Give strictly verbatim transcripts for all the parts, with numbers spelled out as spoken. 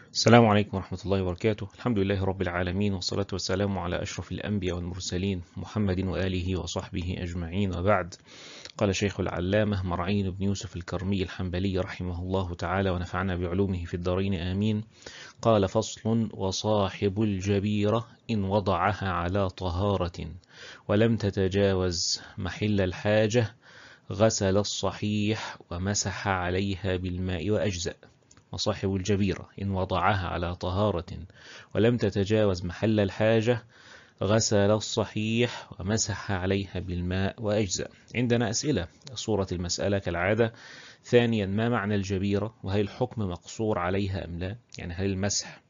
السلام عليكم ورحمة الله وبركاته. الحمد لله رب العالمين، والصلاة والسلام على أشرف الأنبياء والمرسلين محمد وآله وصحبه أجمعين، وبعد. قال شيخ العلامة مرعين بن يوسف الكرمي الحنبلي رحمه الله تعالى ونفعنا بعلومه في الدارين آمين. قال: فصل: وصاحب الجبيرة إن وضعها على طهارة ولم تتجاوز محل الحاجة غسل الصحيح ومسح عليها بالماء وأجزأ. وصاحب الجبيرة إن وضعها على طهارة ولم تتجاوز محل الحاجة غسل الصحيح ومسح عليها بالماء وأجزأ. عندنا أسئلة. صورة المسألة كالعادة. ثانيا، ما معنى الجبيرة؟ وهل الحكم مقصور عليها أم لا؟ يعني هل المسح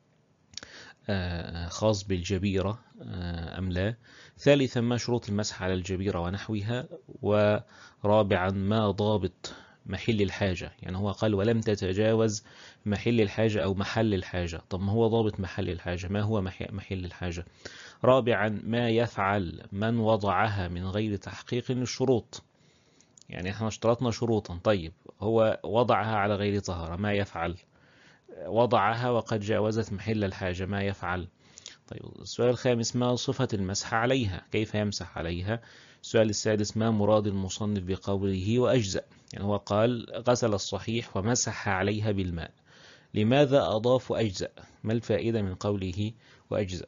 خاص بالجبيرة أم لا؟ ثالثا، ما شروط المسح على الجبيرة ونحوها؟ ورابعا، ما ضابط محل الحاجة؟ يعني هو قال ولم تتجاوز محل الحاجة أو محل الحاجة. طب ما هو ضابط محل الحاجة؟ ما هو محل الحاجة؟ رابعا، ما يفعل من وضعها من غير تحقيق للشروط؟ يعني احنا اشترطنا شروطا، طيب هو وضعها على غير طهارة، ما يفعل؟ وضعها وقد جاوزت محل الحاجة، ما يفعل؟ طيب السؤال الخامس، ما صفة المسح عليها؟ كيف يمسح عليها؟ السؤال السادس، ما مراد المصنف بقوله وأجزأ؟ يعني هو قال غسل الصحيح ومسح عليها بالماء، لماذا أضاف أجزأ؟ ما الفائدة من قوله وأجزأ؟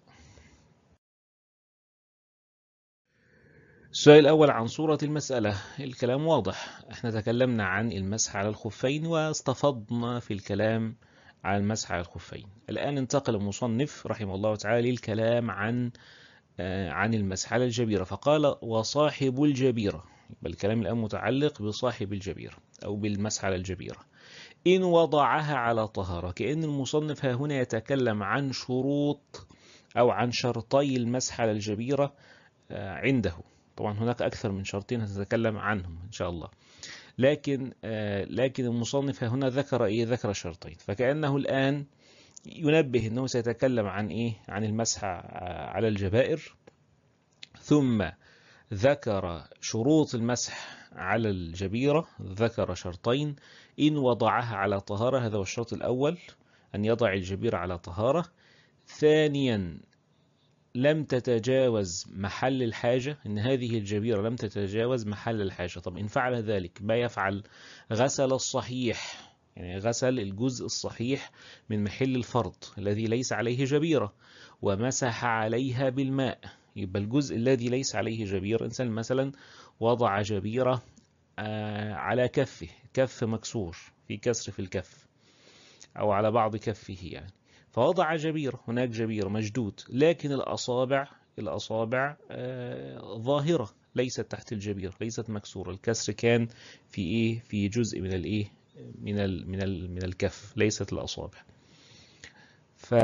السؤال الأول عن صورة المسألة. الكلام واضح، احنا تكلمنا عن المسح على الخفين واستفضنا في الكلام عن المسح على الخفين. الآن انتقل المصنف رحمه الله تعالى للكلام عن عن المسح على الجبيرة، فقال وصاحب الجبيرة. يبقى الكلام الآن متعلق بصاحب الجبيرة أو بالمسح على الجبيرة إن وضعها على طهارة. كأن المصنف ها هنا يتكلم عن شروط أو عن شرطي المسح على الجبيرة عنده. طبعا هناك أكثر من شرطين هنتكلم عنهم إن شاء الله، لكن لكن المصنف ها هنا ذكر إيه؟ ذكر شرطين، فكأنه الآن ينبه أنه سيتكلم عن إيه؟ عن المسح على الجبائر، ثم ذكر شروط المسح على الجبيرة، ذكر شرطين: إن وضعها على طهارة، هذا هو الشرط الأول، أن يضع الجبيرة على طهارة. ثانيا، لم تتجاوز محل الحاجة، إن هذه الجبيرة لم تتجاوز محل الحاجة. طب إن فعل ذلك ما يفعل؟ غسل الصحيح، يعني غسل الجزء الصحيح من محل الفرض الذي ليس عليه جبيرة، ومسح عليها بالماء. يبقى الجزء الذي ليس عليه جبيرة، إنسان مثلا وضع جبيرة على كفه، كف مكسور، في كسر في الكف أو على بعض كفه يعني، فوضع جبيرة، هناك جبيرة مجدود، لكن الأصابع الأصابع ظاهرة، ليست تحت الجبيرة، ليست مكسورة، الكسر كان في إيه؟ في جزء من الإيه؟ من ال من ال من الكف، ليست الأصابع. ف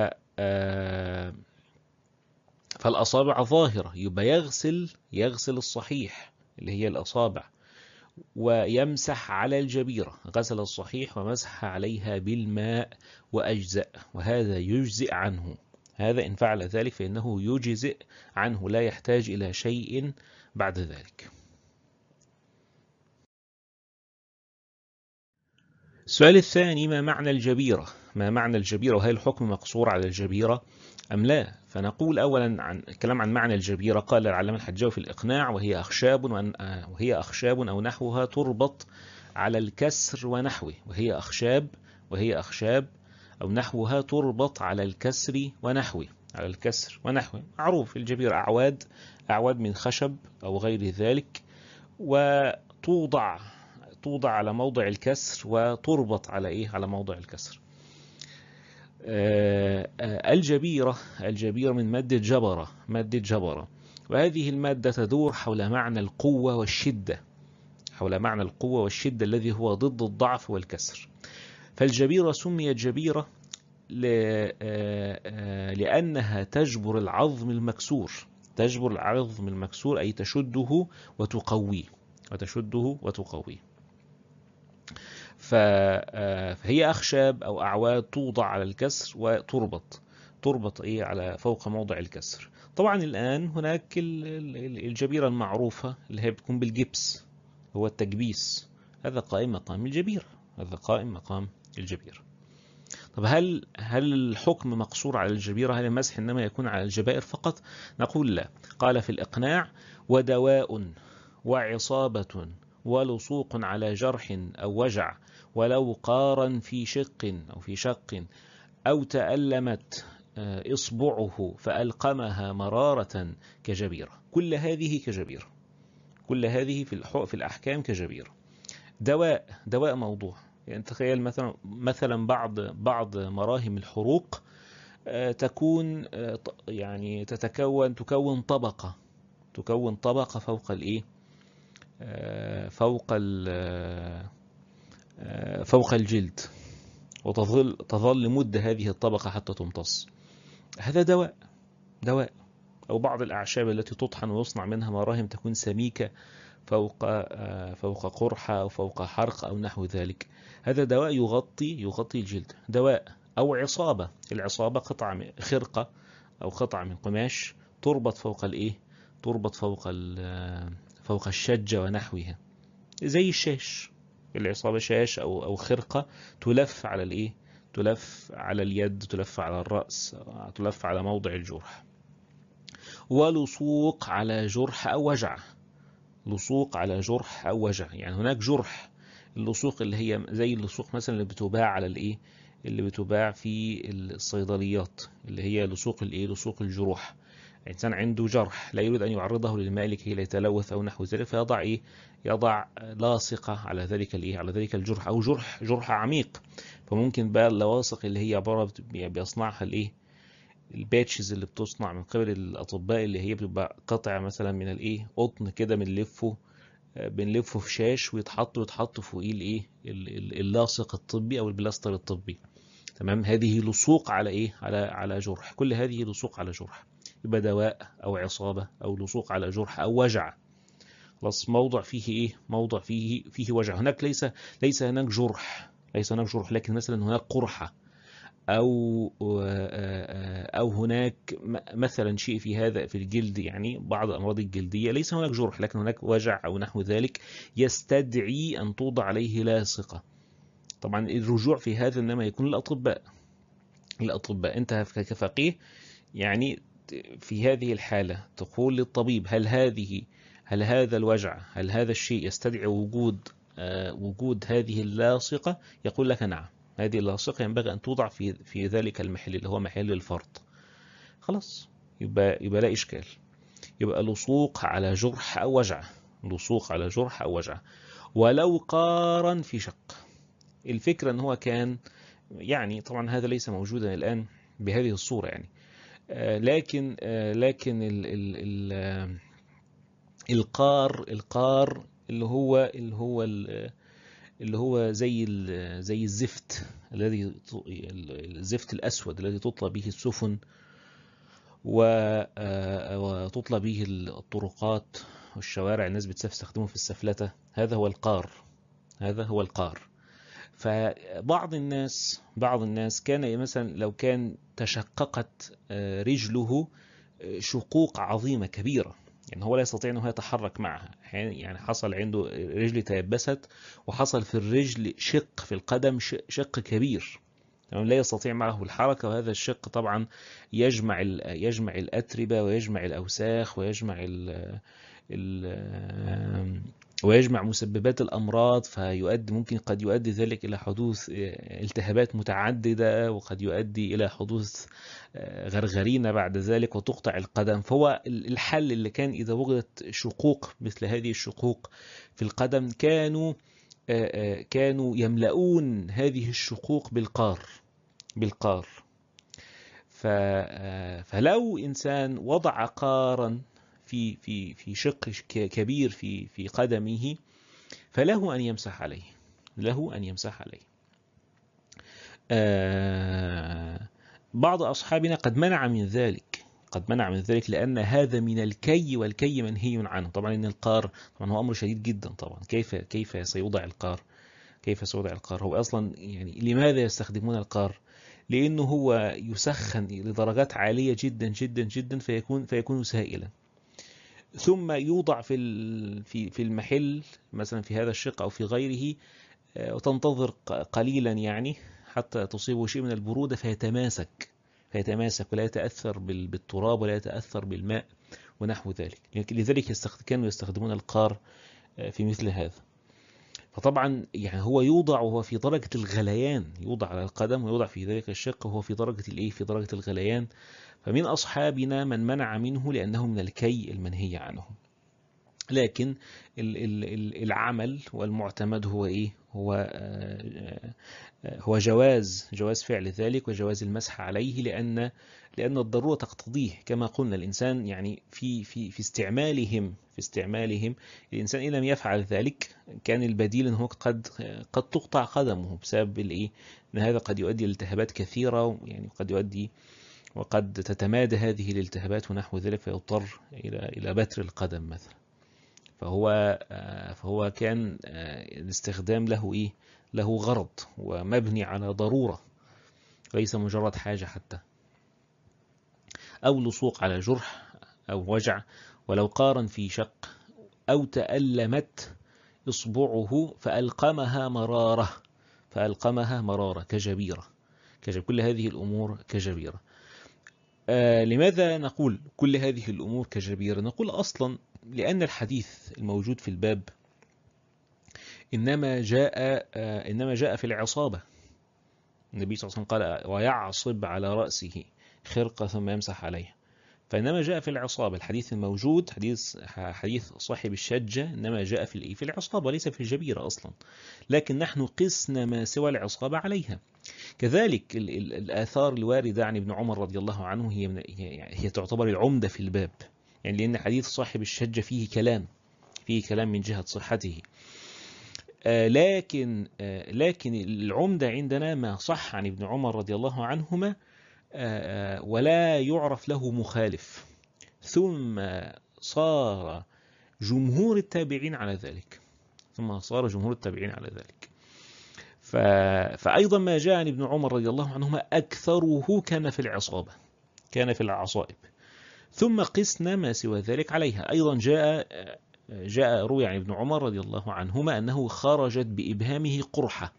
فالأصابع ظاهرة، يبقى يغسل يغسل الصحيح اللي هي الأصابع، ويمسح على الجبيرة، غسل الصحيح ومسح عليها بالماء وأجزأ، وهذا يجزئ عنه. هذا إن فعل ذلك فإنه يجزئ عنه، لا يحتاج إلى شيء بعد ذلك. السؤال الثاني، ما معنى الجبيرة؟ ما معنى الجبيرة؟ وهل الحكم مقصور على الجبيرة أم لا؟ فنقول أولا عن الكلام عن معنى الجبيرة. قال العلامة الحجاوي في الإقناع: وهي أخشاب وهي أخشاب أو نحوها تربط على الكسر ونحوه. وهي أخشاب وهي أخشاب أو نحوها تربط على الكسر ونحوه. على الكسر ونحوه معروف، الجبيرة أعواد أعواد من خشب أو غير ذلك، وتوضع توضع على موضع الكسر وتربط على إيه؟ على موضع الكسر. الجبيرة الجبيرة من مادة جبرة مادة جبرة وهذه المادة تدور حول معنى القوة والشدة حول معنى القوة والشدة الذي هو ضد الضعف والكسر. فالجبيرة سميت جبيرة لأنها تجبر العظم المكسور تجبر العظم المكسور أي تشده وتقويه وتشده وتقويه. فهي أخشاب أو أعواد توضع على الكسر وتربط تربط إيه؟ على فوق موضع الكسر. طبعا الآن هناك الجبيرة المعروفة اللي هي بتكون بالجبس، هو التجبيس، هذا قائم مقام الجبيرة هذا قائم مقام الجبيرة. طب هل هل الحكم مقصور على الجبيرة؟ هل المسح إنما يكون على الجبائر فقط؟ نقول لا. قال في الإقناع: ودواء وعصابة ولصوق على جرح أو وجع ولو قارا في شق أو في شق أو تألمت إصبعه فألقمها مرارة كجبيرة. كل هذه كجبيرة، كل هذه في في الأحكام كجبيرة. دواء دواء موضوع، يعني تخيل مثلا مثلا بعض بعض مراهم الحروق تكون يعني تتكون تكون طبقة تكون طبقة فوق الايه فوق فوق الجلد، وتظل تظل مدة هذه الطبقة حتى تمتص. هذا دواء دواء. أو بعض الأعشاب التي تطحن ويصنع منها مراهم تكون سميكة فوق فوق قرحة أو فوق حرق أو نحو ذلك. هذا دواء يغطي يغطي الجلد. دواء. أو عصابة. العصابة قطعة خرقة أو قطعة من قماش تربط فوق الإيه؟ تربط فوق فوق الشجة ونحوها، زي الشاش. العصابة شاش أو أو خرقة تلف على الإيه؟ تلف على اليد، تلف على الرأس، تلف على موضع الجرح. ولصوق على جرح أو وجع. لصوق على جرح أو وجع، يعني هناك جرح. اللصوق اللي هي زي اللصوق مثلا اللي بتباع على الإيه؟ اللي بتباع في الصيدليات، اللي هي لصوق الإيه؟ لصوق الجروح. إنسان عنده جرح لا يريد أن يعرضه للماء لكي لا يتلوث أو نحو ذلك، فيضع إيه؟ يضع لاصقة على ذلك الإيه؟ على ذلك الجرح، أو جرح جرح عميق. فممكن بقى اللواصق اللي هي عبارة بيصنعها الإيه؟ الباتشز اللي بتصنع من قبل الأطباء، اللي هي بتبقى قطع مثلا من الإيه؟ قطن كده بنلفه بنلفه في شاش ويتحط ويتحط فوقيه الإيه؟ اللاصق الطبي أو البلاستر الطبي. تمام. هذه لصوق على إيه؟ على على جرح. كل هذه لصوق على جرح. يبقى دواء أو عصابة أو لصوق على جرح أو وجع. خلاص. موضع فيه إيه؟ موضع فيه فيه وجع. هناك ليس ليس هناك جرح، ليس هناك جرح، لكن مثلا هناك قرحة، أو أو هناك مثلا شيء في هذا في الجلد، يعني بعض الأمراض الجلدية ليس هناك جرح لكن هناك وجع أو نحو ذلك، يستدعي أن توضع عليه لاصقة. طبعا الرجوع في هذا إنما يكون للأطباء. الأطباء أنت كفقيه يعني في هذه الحالة تقول للطبيب: هل هذه هل هذا الوجع، هل هذا الشيء يستدعي وجود آه وجود هذه اللاصقة؟ يقول لك نعم، هذه اللاصقة ينبغي أن توضع في في ذلك المحل اللي هو محل الفرط. خلاص. يبقى يبقى لا إشكال. يبقى لصوق على جرح أو وجع. لصوق على جرح أو وجع. ولو قارا في شق. الفكرة أن هو كان يعني طبعا هذا ليس موجودا الآن بهذه الصورة يعني، آه لكن آه لكن ال ال ال القار القار اللي هو اللي هو اللي هو زي زي الزفت الذي الزفت الأسود الذي تطلى به السفن وتطلى به الطرقات والشوارع، الناس بتستخدمه في السفلتة. هذا هو القار. هذا هو القار. فبعض الناس بعض الناس كان مثلا لو كان تشققت رجله شقوق عظيمة كبيرة، يعني هو لا يستطيع أنه يتحرك معها، يعني حصل عنده رجل تيبست وحصل في الرجل شق في القدم شق كبير، لا يستطيع معه الحركة. وهذا الشق طبعا يجمع يجمع الأتربة ويجمع الأوساخ ويجمع ال ال ويجمع مسببات الأمراض، فيؤدي ممكن قد يؤدي ذلك إلى حدوث التهابات متعددة، وقد يؤدي إلى حدوث غرغرينة بعد ذلك وتقطع القدم. فهو الحل اللي كان إذا وجدت شقوق مثل هذه الشقوق في القدم كانوا كانوا يملؤون هذه الشقوق بالقار بالقار فلو إنسان وضع قارا في في في شق كبير في في قدمه فله أن يمسح عليه له أن يمسح عليه. بعض أصحابنا قد منع من ذلك قد منع من ذلك لأن هذا من الكي، والكي منهي عنه. طبعا إن القار طبعا هو أمر شديد جدا. طبعا كيف كيف سيوضع القار كيف سيوضع القار هو أصلا يعني لماذا يستخدمون القار؟ لأنه هو يسخن لدرجات عالية جدا جدا جدا فيكون فيكون سائلا، ثم يوضع في في في المحل مثلا في هذا الشق أو في غيره، وتنتظر قليلا يعني حتى تصيبه شيء من البرودة فيتماسك فيتماسك ولا يتأثر بالتراب ولا يتأثر بالماء ونحو ذلك. لذلك كانوا يستخدمون القار في مثل هذا. فطبعا يعني هو يوضع وهو في درجة الغليان، يوضع على القدم ويوضع في ذلك الشق وهو في درجة الايه في درجة الغليان. فمن أصحابنا من منع منه لأنه من الكي المنهي عنه. لكن العمل والمعتمد هو ايه هو هو جواز جواز فعل ذلك وجواز المسح عليه، لأن لأن الضرورة تقتضيه. كما قلنا الإنسان يعني في في في استعمالهم في استعمالهم الإنسان إن لم يفعل ذلك كان البديل أنه قد قد تقطع قدمه بسبب الإيه أن هذا قد يؤدي لالتهابات كثيرة، يعني قد يؤدي وقد تتمادى هذه الالتهابات ونحو ذلك فيضطر إلى إلى بتر القدم مثلا. فهو فهو كان الاستخدام له إيه له غرض ومبني على ضرورة، ليس مجرد حاجة حتى، أو لصوق على جرح أو وجع، ولو قارن في شق أو تألمت إصبعه فألقمها مرارة فألقمها مرارة كجبيرة كجب كل هذه الأمور كجبيرة. آه لماذا نقول كل هذه الأمور كجبيرة؟ نقول أصلا لأن الحديث الموجود في الباب إنما جاء آه إنما جاء في العصابة. النبي صلى الله عليه وسلم قال ويعصب على رأسه خرقة ثم يمسح عليها، فإنما جاء في العصابة. الحديث الموجود حديث حديث صاحب الشجة إنما جاء في في العصابة ليس في الجبيرة أصلا، لكن نحن قسنا ما سوى العصابة عليها. كذلك الآثار الواردة عن ابن عمر رضي الله عنه هي من هي تعتبر العمدة في الباب، يعني لأن حديث صاحب الشجة فيه كلام فيه كلام من جهة صحته، آه لكن آه لكن العمدة عندنا ما صح عن ابن عمر رضي الله عنهما آه ولا يعرف له مخالف، ثم صار جمهور التابعين على ذلك ثم صار جمهور التابعين على ذلك. فأيضا ما جاء عن ابن عمر رضي الله عنهما أكثره كان في العصابة كان في العصائب، ثم قسنا ما سوى ذلك عليها. أيضا جاء جاء روي عن ابن عمر رضي الله عنهما أنه خرجت بإبهامه قرحة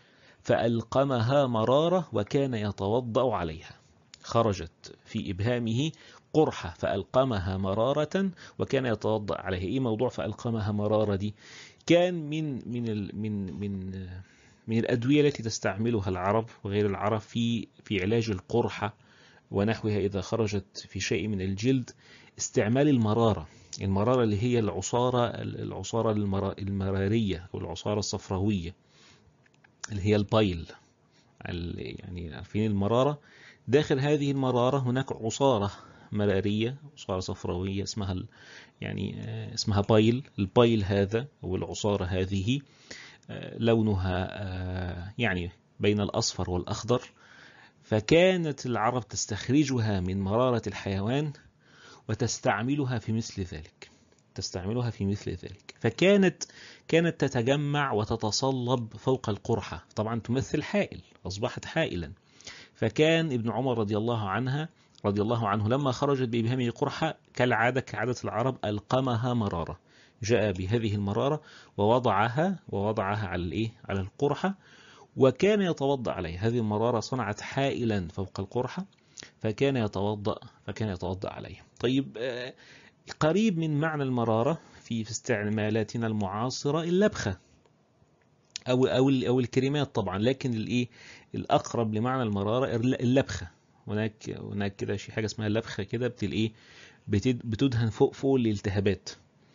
فألقمها مرارة وكان يتوضأ عليها. خرجت في إبهامه قرحة فألقمها مرارة وكان يتوضأ عليها. إيه موضوع فألقمها مرارة دي؟ كان من من من من من الأدوية التي تستعملها العرب وغير العرب في في علاج القرحة ونحوها إذا خرجت في شيء من الجلد، استعمال المرارة المرارة اللي هي العصارة العصارة المرارية أو العصارة الصفراوية اللي هي البايل. يعني عارفين المرارة، داخل هذه المرارة هناك عصارة مرارية عصارة صفراوية اسمها يعني اسمها بايل. البايل هذا أو العصارة هذه لونها يعني بين الأصفر والأخضر، فكانت العرب تستخرجها من مرارة الحيوان وتستعملها في مثل ذلك تستعملها في مثل ذلك فكانت كانت تتجمع وتتصلب فوق القرحة، طبعا تمثل حائل، أصبحت حائلا. فكان ابن عمر رضي الله عنها رضي الله عنه لما خرجت بإبهامه قرحة كالعادة كعادة العرب ألقمها مرارة، جاء بهذه المرارة ووضعها ووضعها على الإيه على القرحة وكان يتوضأ عليها. هذه المرارة صنعت حائلا فوق القرحة فكان يتوضأ فكان يتوضأ عليها. طيب قريب من معنى المرارة في استعمالاتنا المعاصرة اللبخة أو أو أو الكريمات طبعا، لكن الإيه الأقرب لمعنى المرارة اللبخة. هناك هناك كده شيء حاجة اسمها اللبخة كده بتلاقيه بتدهن فوق فوق الالتهابات.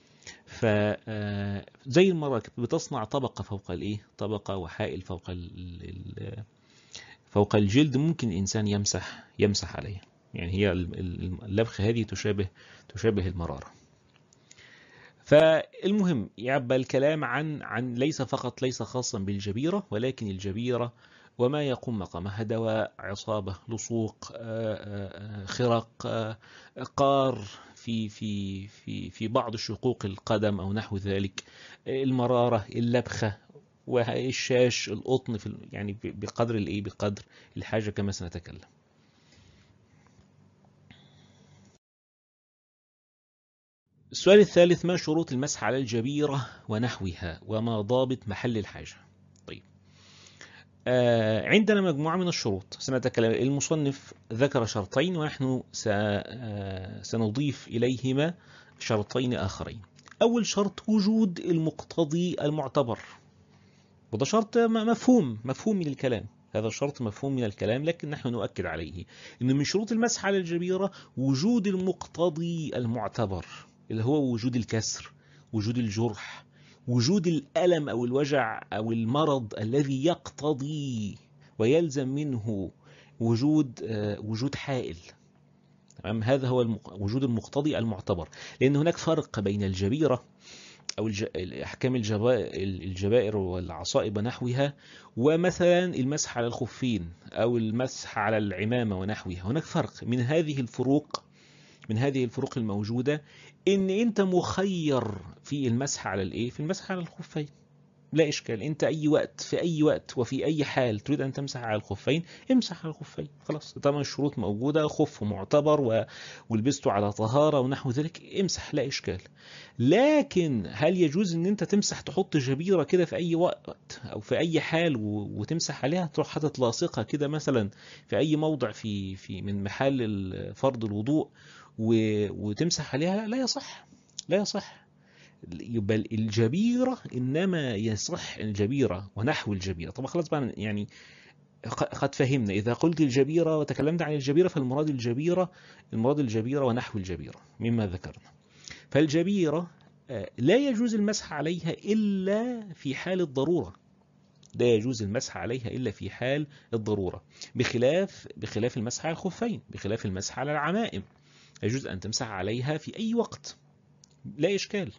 فزي المرة بتصنع طبقة فوق الإيه طبقة وحائل فوق ال فوق الجلد ممكن الإنسان يمسح يمسح عليه. يعني هي اللبخة هذه تشابه تشابه المرارة. فالمهم يعبى الكلام عن عن ليس فقط ليس خاصا بالجبيرة، ولكن الجبيرة وما يقوم مقامها دواء، عصابة، لصوق، خرق، قار في في في في بعض شقوق القدم أو نحو ذلك، المرارة، اللبخة، والشاش، القطن في يعني بقدر الايه بقدر الحاجة كما سنتكلم. السؤال الثالث: ما شروط المسح على الجبيرة ونحوها وما ضابط محل الحاجة؟ طيب عندنا مجموعة من الشروط سنتكلم. المصنف ذكر شرطين ونحن سنضيف إليهما شرطين آخرين. أول شرط وجود المقتضي المعتبر، وده شرط مفهوم مفهوم من الكلام، هذا شرط مفهوم من الكلام، لكن نحن نؤكد عليه إن من شروط المسح على الجبيرة وجود المقتضي المعتبر، اللي هو وجود الكسر، وجود الجرح، وجود الألم أو الوجع أو المرض الذي يقتضي ويلزم منه وجود وجود حائل. تمام، هذا هو وجود المقتضي المعتبر. لأن هناك فرق بين الجبيرة أو الج... أحكام الجبائر والعصائب ونحوها، ومثلا المسح على الخفين أو المسح على العمامة ونحوها. هناك فرق. من هذه الفروق من هذه الفروق الموجودة إن أنت مخير في المسح على الإيه؟ في المسح على الخفين، لا إشكال. أنت أي وقت في أي وقت وفي أي حال تريد أن تمسح على الخفين امسح على الخفين، خلاص. طبعا الشروط موجودة، خف معتبر و... ولبسته على طهارة ونحو ذلك، امسح لا إشكال. لكن هل يجوز أن أنت تمسح، تحط جبيرة كده في أي وقت أو في أي حال و... وتمسح عليها، تروح حاطط لاصقة كده مثلا في أي موضع في في من محل فرض الوضوء و... وتمسح عليها؟ لا يصح، لا يصح. يبقى الجبيرة إنما يصح الجبيرة ونحو الجبيرة. طبعا خلاص بقى، يعني قد فهمنا. إذا قلت الجبيرة وتكلمت عن الجبيرة فالمراد الجبيرة المراد الجبيرة ونحو الجبيرة مما ذكرنا. فالجبيرة لا يجوز المسح عليها إلا في حال الضرورة، لا يجوز المسح عليها إلا في حال الضرورة، بخلاف بخلاف المسح على الخفين، بخلاف المسح على العمائم، يجوز أن تمسح عليها في أي وقت لا إشكال.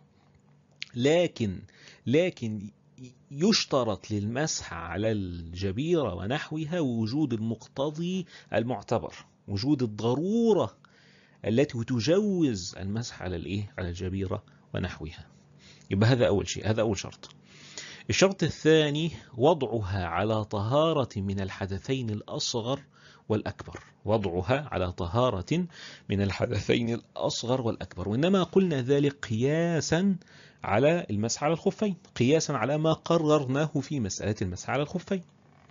لكن لكن يشترط للمسح على الجبيرة ونحوها وجود المقتضي المعتبر، وجود الضرورة التي تجوز المسح على الايه؟ على الجبيرة ونحوها. يبقى هذا أول شيء، هذا أول شرط. الشرط الثاني وضعها على طهارة من الحدثين الأصغر والأكبر، وضعها على طهارة من الحدثين الأصغر والأكبر. وإنما قلنا ذلك قياسا على المسح على الخفين، قياسا على ما قررناه في مسألة المسح على الخفين.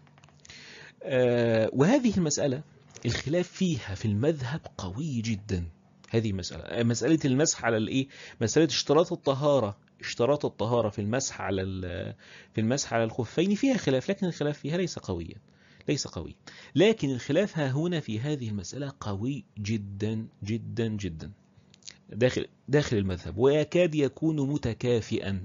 آه وهذه المسألة الخلاف فيها في المذهب قوي جدا. هذه مسألة مسألة المسح على الإيه؟ مسألة اشتراط الطهارة، اشتراط الطهارة في المسح على في المسح على الخفين فيها خلاف، لكن الخلاف فيها ليس قويا، ليس قوي. لكن الخلاف ها هنا في هذه المسألة قوي جدا جدا جدا داخل داخل المذهب، ويكاد يكون متكافئا،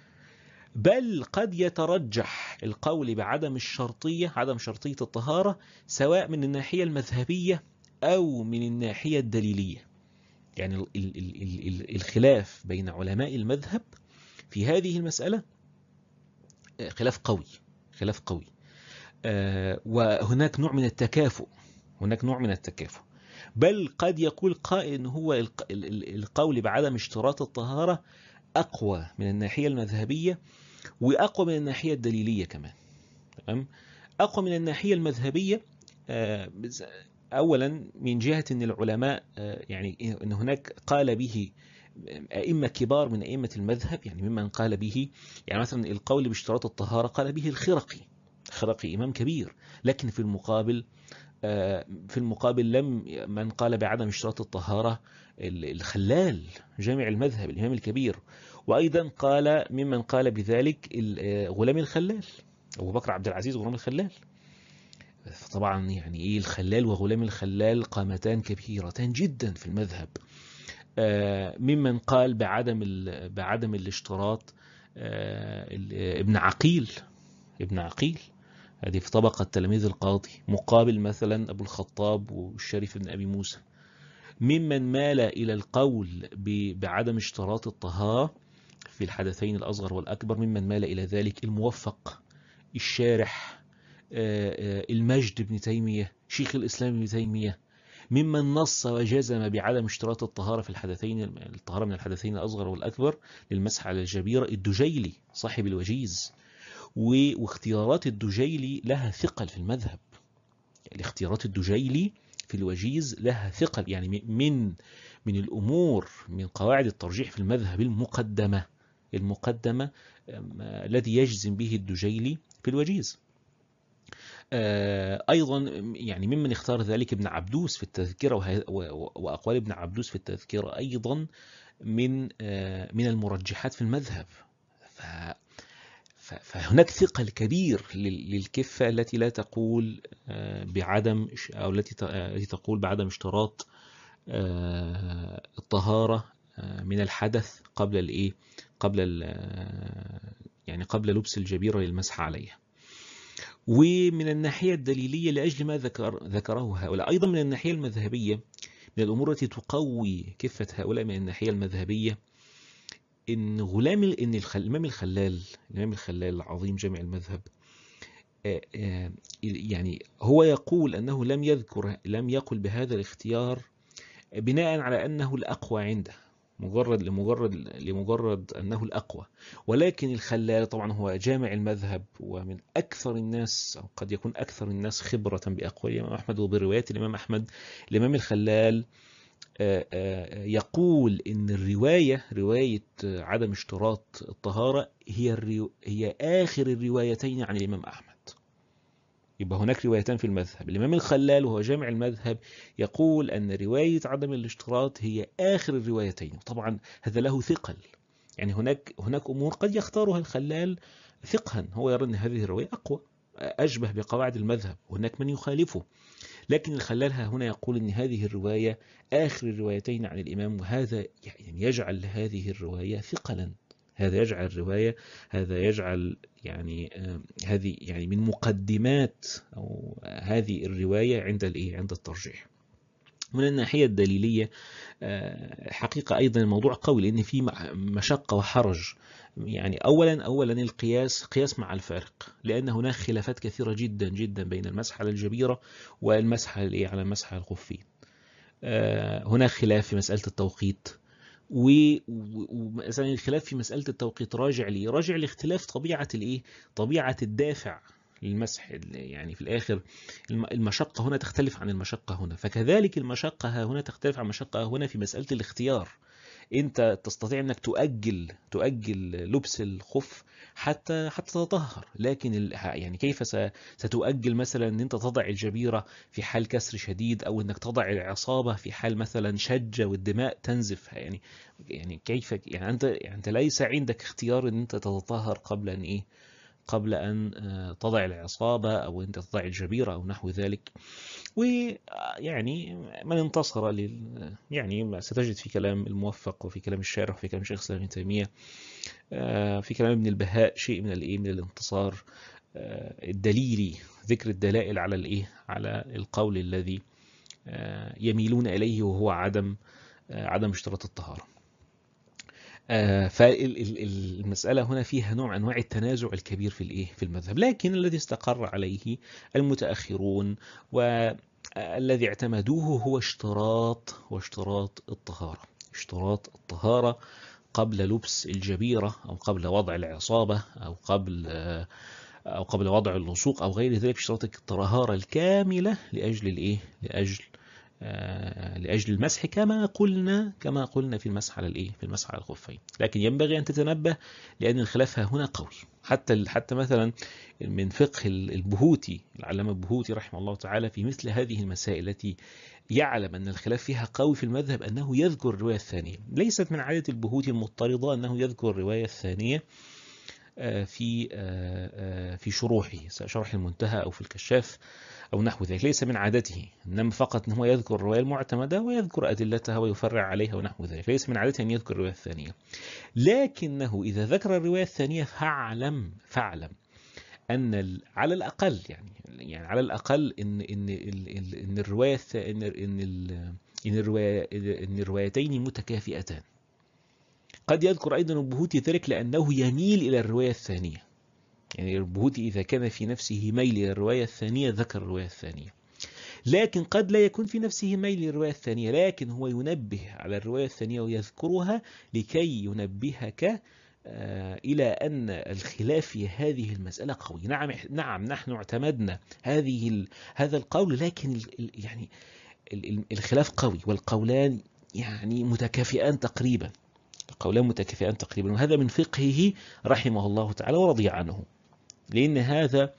بل قد يترجح القول بعدم الشرطية، عدم شرطية الطهارة، سواء من الناحية المذهبية أو من الناحية الدليلية. يعني ال ال ال ال الخلاف بين علماء المذهب في هذه المسألة خلاف قوي، خلاف قوي. آه وهناك نوع من التكافؤ، هناك نوع من التكافؤ. بل قد يقول قائل إن هو القول بعدم اشتراط الطهارة أقوى من الناحية المذهبية وأقوى من الناحية الدليلية كمان. تمام؟ أقوى من الناحية المذهبية آه أولا من جهة أن العلماء آه يعني أن هناك قال به أئمة كبار من أئمة المذهب، يعني ممن قال به، يعني مثلا القول باشتراط الطهارة قال به الخرقي، الخرقي إمام كبير. لكن في المقابل في المقابل لم من قال بعدم اشتراط الطهارة الخلال جامع المذهب الإمام الكبير. وأيضا قال ممن قال بذلك غلام الخلال، أبو بكر عبد العزيز غلام الخلال. طبعا يعني إيه الخلال وغلام الخلال قامتان كبيرتان جدا في المذهب. ممن قال بعدم بعدم الاشتراط ابن عقيل، ابن عقيل هذه في طبقة تلاميذ القاضي، مقابل مثلا أبو الخطاب والشريف بن أبي موسى. ممن مال إلى القول بعدم اشتراط الطهارة في الحدثين الأصغر والأكبر، ممن مال إلى ذلك الموفق، الشارح، المجد بن تيمية، شيخ الإسلام بن تيمية. ممن نص وجزم بعدم اشتراط الطهارة في الحدثين، الطهارة من الحدثين الأصغر والأكبر للمسح على الجبيرة، الدجيلي صاحب الوجيز. واختيارات الدجيلي لها ثقل في المذهب، الاختيارات الدجيلي في الوجيز لها ثقل، يعني من من الأمور من قواعد الترجيح في المذهب المقدمة المقدمة الذي يجزم به الدجيلي في الوجيز. أيضا يعني ممن اختار ذلك ابن عبدوس في التذكرة، وأقوال ابن عبدوس في التذكرة أيضا من من المرجحات في المذهب. فهناك ثقل كبير للكفة التي لا تقول بعدم، أو التي تقول بعدم اشتراط الطهارة من الحدث قبل الإيه قبل يعني قبل لبس الجبيرة للمسح عليها. ومن الناحية الدليلية لأجل ما ذكر ذكره هؤلاء، أيضا من الناحية المذهبية من الأمور التي تقوي كفة هؤلاء من الناحية المذهبية، إن غلام إن الإمام الخلال الإمام الخلال العظيم جامع المذهب يعني هو يقول أنه لم يذكر لم يقل بهذا الاختيار بناء على أنه الأقوى عنده، مجرد لمجرد لمجرد أنه الأقوى. ولكن الخلال طبعا هو جامع المذهب ومن أكثر الناس، أو قد يكون أكثر الناس خبرة بأقوال الإمام أحمد وبروايات الإمام أحمد. الإمام الخلال يقول إن الرواية رواية عدم اشتراط الطهارة هي الرو... هي آخر الروايتين عن الإمام أحمد. يبقى هناك روايتان في المذهب. الإمام الخلال وهو جامع المذهب يقول أن رواية عدم الاشتراط هي آخر الروايتين. طبعا هذا له ثقل، يعني هناك هناك أمور قد يختارها الخلال فقها، هو يرى أن هذه الرواية أقوى أشبه بقواعد المذهب، وهناك من يخالفه. لكن الخلال هنا يقول أن هذه الرواية آخر الروايتين عن الإمام، وهذا يعني يجعل هذه الرواية ثقلا. هذا يجعل الرواية هذا يجعل يعني آه هذه يعني من مقدمات أو هذه الرواية عند الإيه عند الترجيح. من الناحية الدليلية آه حقيقة أيضا الموضوع قوي، لأن في مشقة وحرج. يعني أولا أولا القياس قياس مع الفارق، لأن هناك خلافات كثيرة جدا جدا بين المسح على الجبيرة والمسح على على المسح على الخفين. آه هناك خلاف في مسألة التوقيت، ومثلا الخلاف في مسألة التوقيت راجع لي راجع لاختلاف طبيعة الايه طبيعة الدافع للمسح. يعني في الآخر المشقة هنا تختلف عن المشقة هنا، فكذلك المشقة هنا تختلف عن المشقة هنا في مسألة الاختيار. انت تستطيع انك تؤجل تؤجل لبس الخف حتى حتى تطهر، لكن يعني كيف ستؤجل مثلا ان انت تضع الجبيرة في حال كسر شديد، او انك تضع العصابة في حال مثلا شجة والدماء تنزف؟ يعني يعني كيف يعني انت يعني انت ليس عندك اختيار ان انت تتطهر قبل ان ايه قبل أن تضع العصابة أو أنت تضع الجبيرة أو نحو ذلك. ويعني من انتصر لل يعني ستجد في كلام الموفق وفي كلام الشارح وفي كلام شيخ الإسلام ابن تيمية في كلام ابن البهاء شيء من الايه من الانتصار الدليلي، ذكر الدلائل على الايه على القول الذي يميلون إليه وهو عدم عدم اشتراط الطهارة. فالمسألة هنا فيها نوع أنواع التنازع الكبير في الإيه في المذهب، لكن الذي استقر عليه المتأخرون والذي اعتمدوه هو اشتراط واشتراط الطهارة اشتراط الطهارة قبل لبس الجبيرة أو قبل وضع العصابة أو قبل أو قبل وضع اللصوق أو غير ذلك، اشتراط الطهارة الكاملة لأجل الإيه لأجل لأجل المسح كما قلنا كما قلنا في المسح على الإيه في المسح على الخفين. لكن ينبغي أن تتنبه لأن الخلاف هنا قوي، حتى حتى مثلا من فقه البهوتي العلامة البهوتي رحمه الله تعالى في مثل هذه المسائل التي يعلم أن الخلاف فيها قوي في المذهب أنه يذكر الرواية الثانية. ليست من عادة البهوتي المضطردة أنه يذكر الرواية الثانية في في شروحه، شرح المنتهى أو في الكشاف أو نحو ذلك، ليس من عادته، إنما فقط أنه يذكر الرواية المعتمدة ويذكر أدلتها ويفرع عليها ونحو ذلك، ليس من عادته أن يذكر الرواية الثانية. لكنه إذا ذكر الرواية الثانية فاعلم فاعلم أن على الأقل يعني يعني على الأقل إن إن إن الرواية إن إن إن الرواية إن الروايتين متكافئتان. قد يذكر أيضا البهوتي ذلك لأنه يميل إلى الرواية الثانية، يعني البهوتي إذا كان في نفسه ميل إلى الرواية الثانية ذكر الرواية الثانية، لكن قد لا يكون في نفسه ميل للرواية الثانية، لكن هو ينبه على الرواية الثانية ويذكرها لكي ينبهك إلى أن الخلاف في هذه المسألة قوي. نعم نعم نحن اعتمدنا هذه هذا القول، لكن يعني الخلاف قوي والقولان يعني متكافئان تقريبا قولان متكافئان تقريبا وهذا من فقهه رحمه الله تعالى ورضي عنه، لأن هذا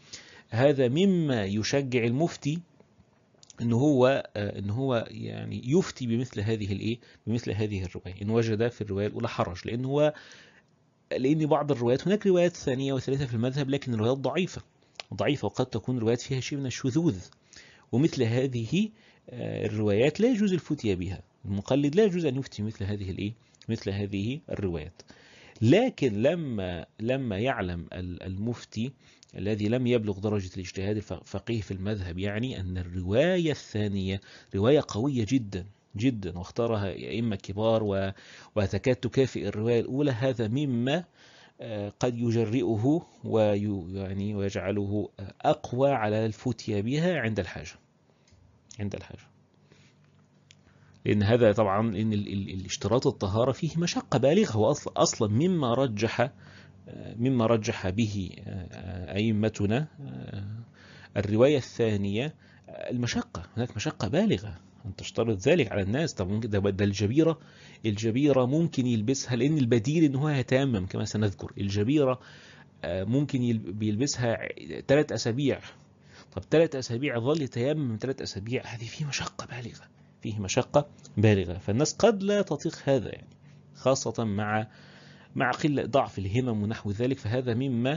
هذا مما يشجع المفتي ان هو ان هو يعني يفتي بمثل هذه الايه بمثل هذه الروايه ان وجد في الروايه الاولى حرج، لان هو لان بعض الروايات، هناك روايات ثانيه وثالثه في المذهب لكن الروايات ضعيفه ضعيفه وقد تكون روايات فيها شيء من الشذوذ، ومثل هذه الروايات لا يجوز الفتيا بها، المقلد لا يجوز ان يفتي مثل هذه الايه مثل هذه الروايات. لكن لما لما يعلم المفتي الذي لم يبلغ درجة الاجتهاد الفقيه في المذهب يعني أن الرواية الثانية رواية قوية جدا جدا واختارها أئمة كبار وتكاد تكافئ الرواية الأولى، هذا مما قد يجرئه ويعني ويجعله أقوى على الفتيا بها عند الحاجة عند الحاجة لأن هذا طبعا إن الاشتراط الطهارة فيه مشقة بالغة، وأصلا أصلا مما رجح مما رجح به أئمتنا الرواية الثانية المشقة، هناك مشقة بالغة أن تشترط ذلك على الناس. طب ممكن ده, ده الجبيرة الجبيرة ممكن يلبسها، لأن البديل إن هو يتيمم كما سنذكر، الجبيرة ممكن يلبسها ثلاث أسابيع، طب ثلاث أسابيع ظل يتيمم ثلاث أسابيع، هذه فيه مشقة بالغة فيه مشقة بالغة، فالناس قد لا تطيق هذا يعني، خاصة مع مع قلة ضعف الهمم ونحو ذلك. فهذا مما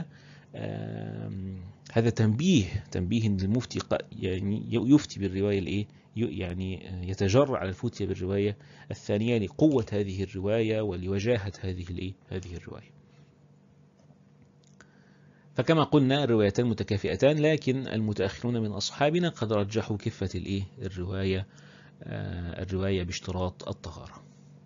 هذا تنبيه تنبيه ان المفتي يعني يفتي بالرواية الايه يعني يتجرأ على الفتية بالرواية الثانية لقوة هذه الرواية ولوجاهة هذه الايه هذه الرواية. فكما قلنا الروايتان متكافئتان، لكن المتأخرون من أصحابنا قد رجحوا كفة الايه الرواية الرواية باشتراط الطهارة.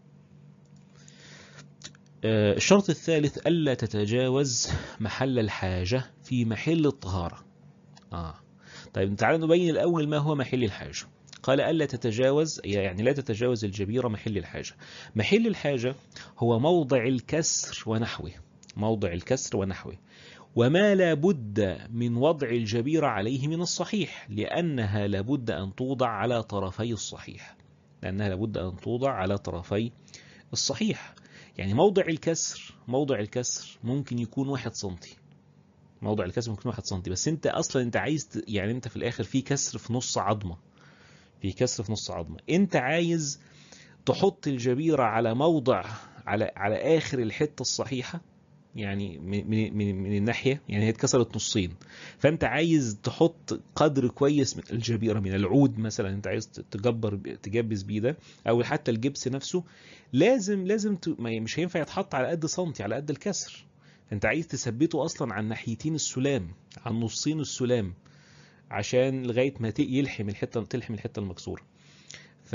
الشرط الثالث ألا تتجاوز محل الحاجة في محل الطهارة. آه. طيب تعالوا نبين الأول ما هو محل الحاجة. قال ألا تتجاوز يعني لا تتجاوز الجبيرة محل الحاجة. محل الحاجة هو موضع الكسر ونحوه موضع الكسر ونحوه وما لا بد من وضع الجبيرة عليه من الصحيح، لأنها لا بد أن توضع على طرفي الصحيح لأنها لا بد أن توضع على طرفي الصحيح. يعني موضع الكسر موضع الكسر ممكن يكون واحد سنتي موضع الكسر ممكن واحد سنتي، بس انت اصلا انت عايز يعني انت في الاخر في كسر في نص عظمة في كسر في نص عظمة انت عايز تحط الجبيرة على موضع على على اخر الحتة الصحيحة، يعني من من من, من الناحية يعني هي اتكسرت نصين، فانت عايز تحط قدر كويس من الجبيرة من العود مثلا انت عايز تجبر تجبس بيه ده، او حتى الجبس نفسه لازم لازم ت... مش هينفع يتحط على قد سنتي على قد الكسر، انت عايز تثبته اصلا عن ناحيتين السلام عن نصين السلام عشان لغاية ما يلحم الحتة تلحم الحتة المكسورة. ف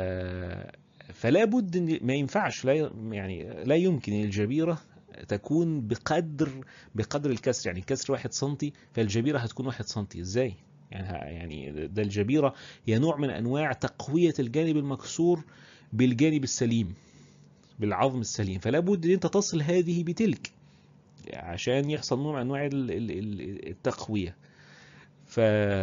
فلا بد ان ما ينفعش لا يعني لا يمكن الجبيرة تكون بقدر بقدر الكسر، يعني الكسر واحد سنتي فالجبيرة هتكون واحد سنتي ازاي يعني يعني ده الجبيرة هي نوع من انواع تقوية الجانب المكسور بالجانب السليم بالعظم السليم، فلا بد ان انت تصل هذه بتلك عشان يحصل نوع من انواع التقوية. ف...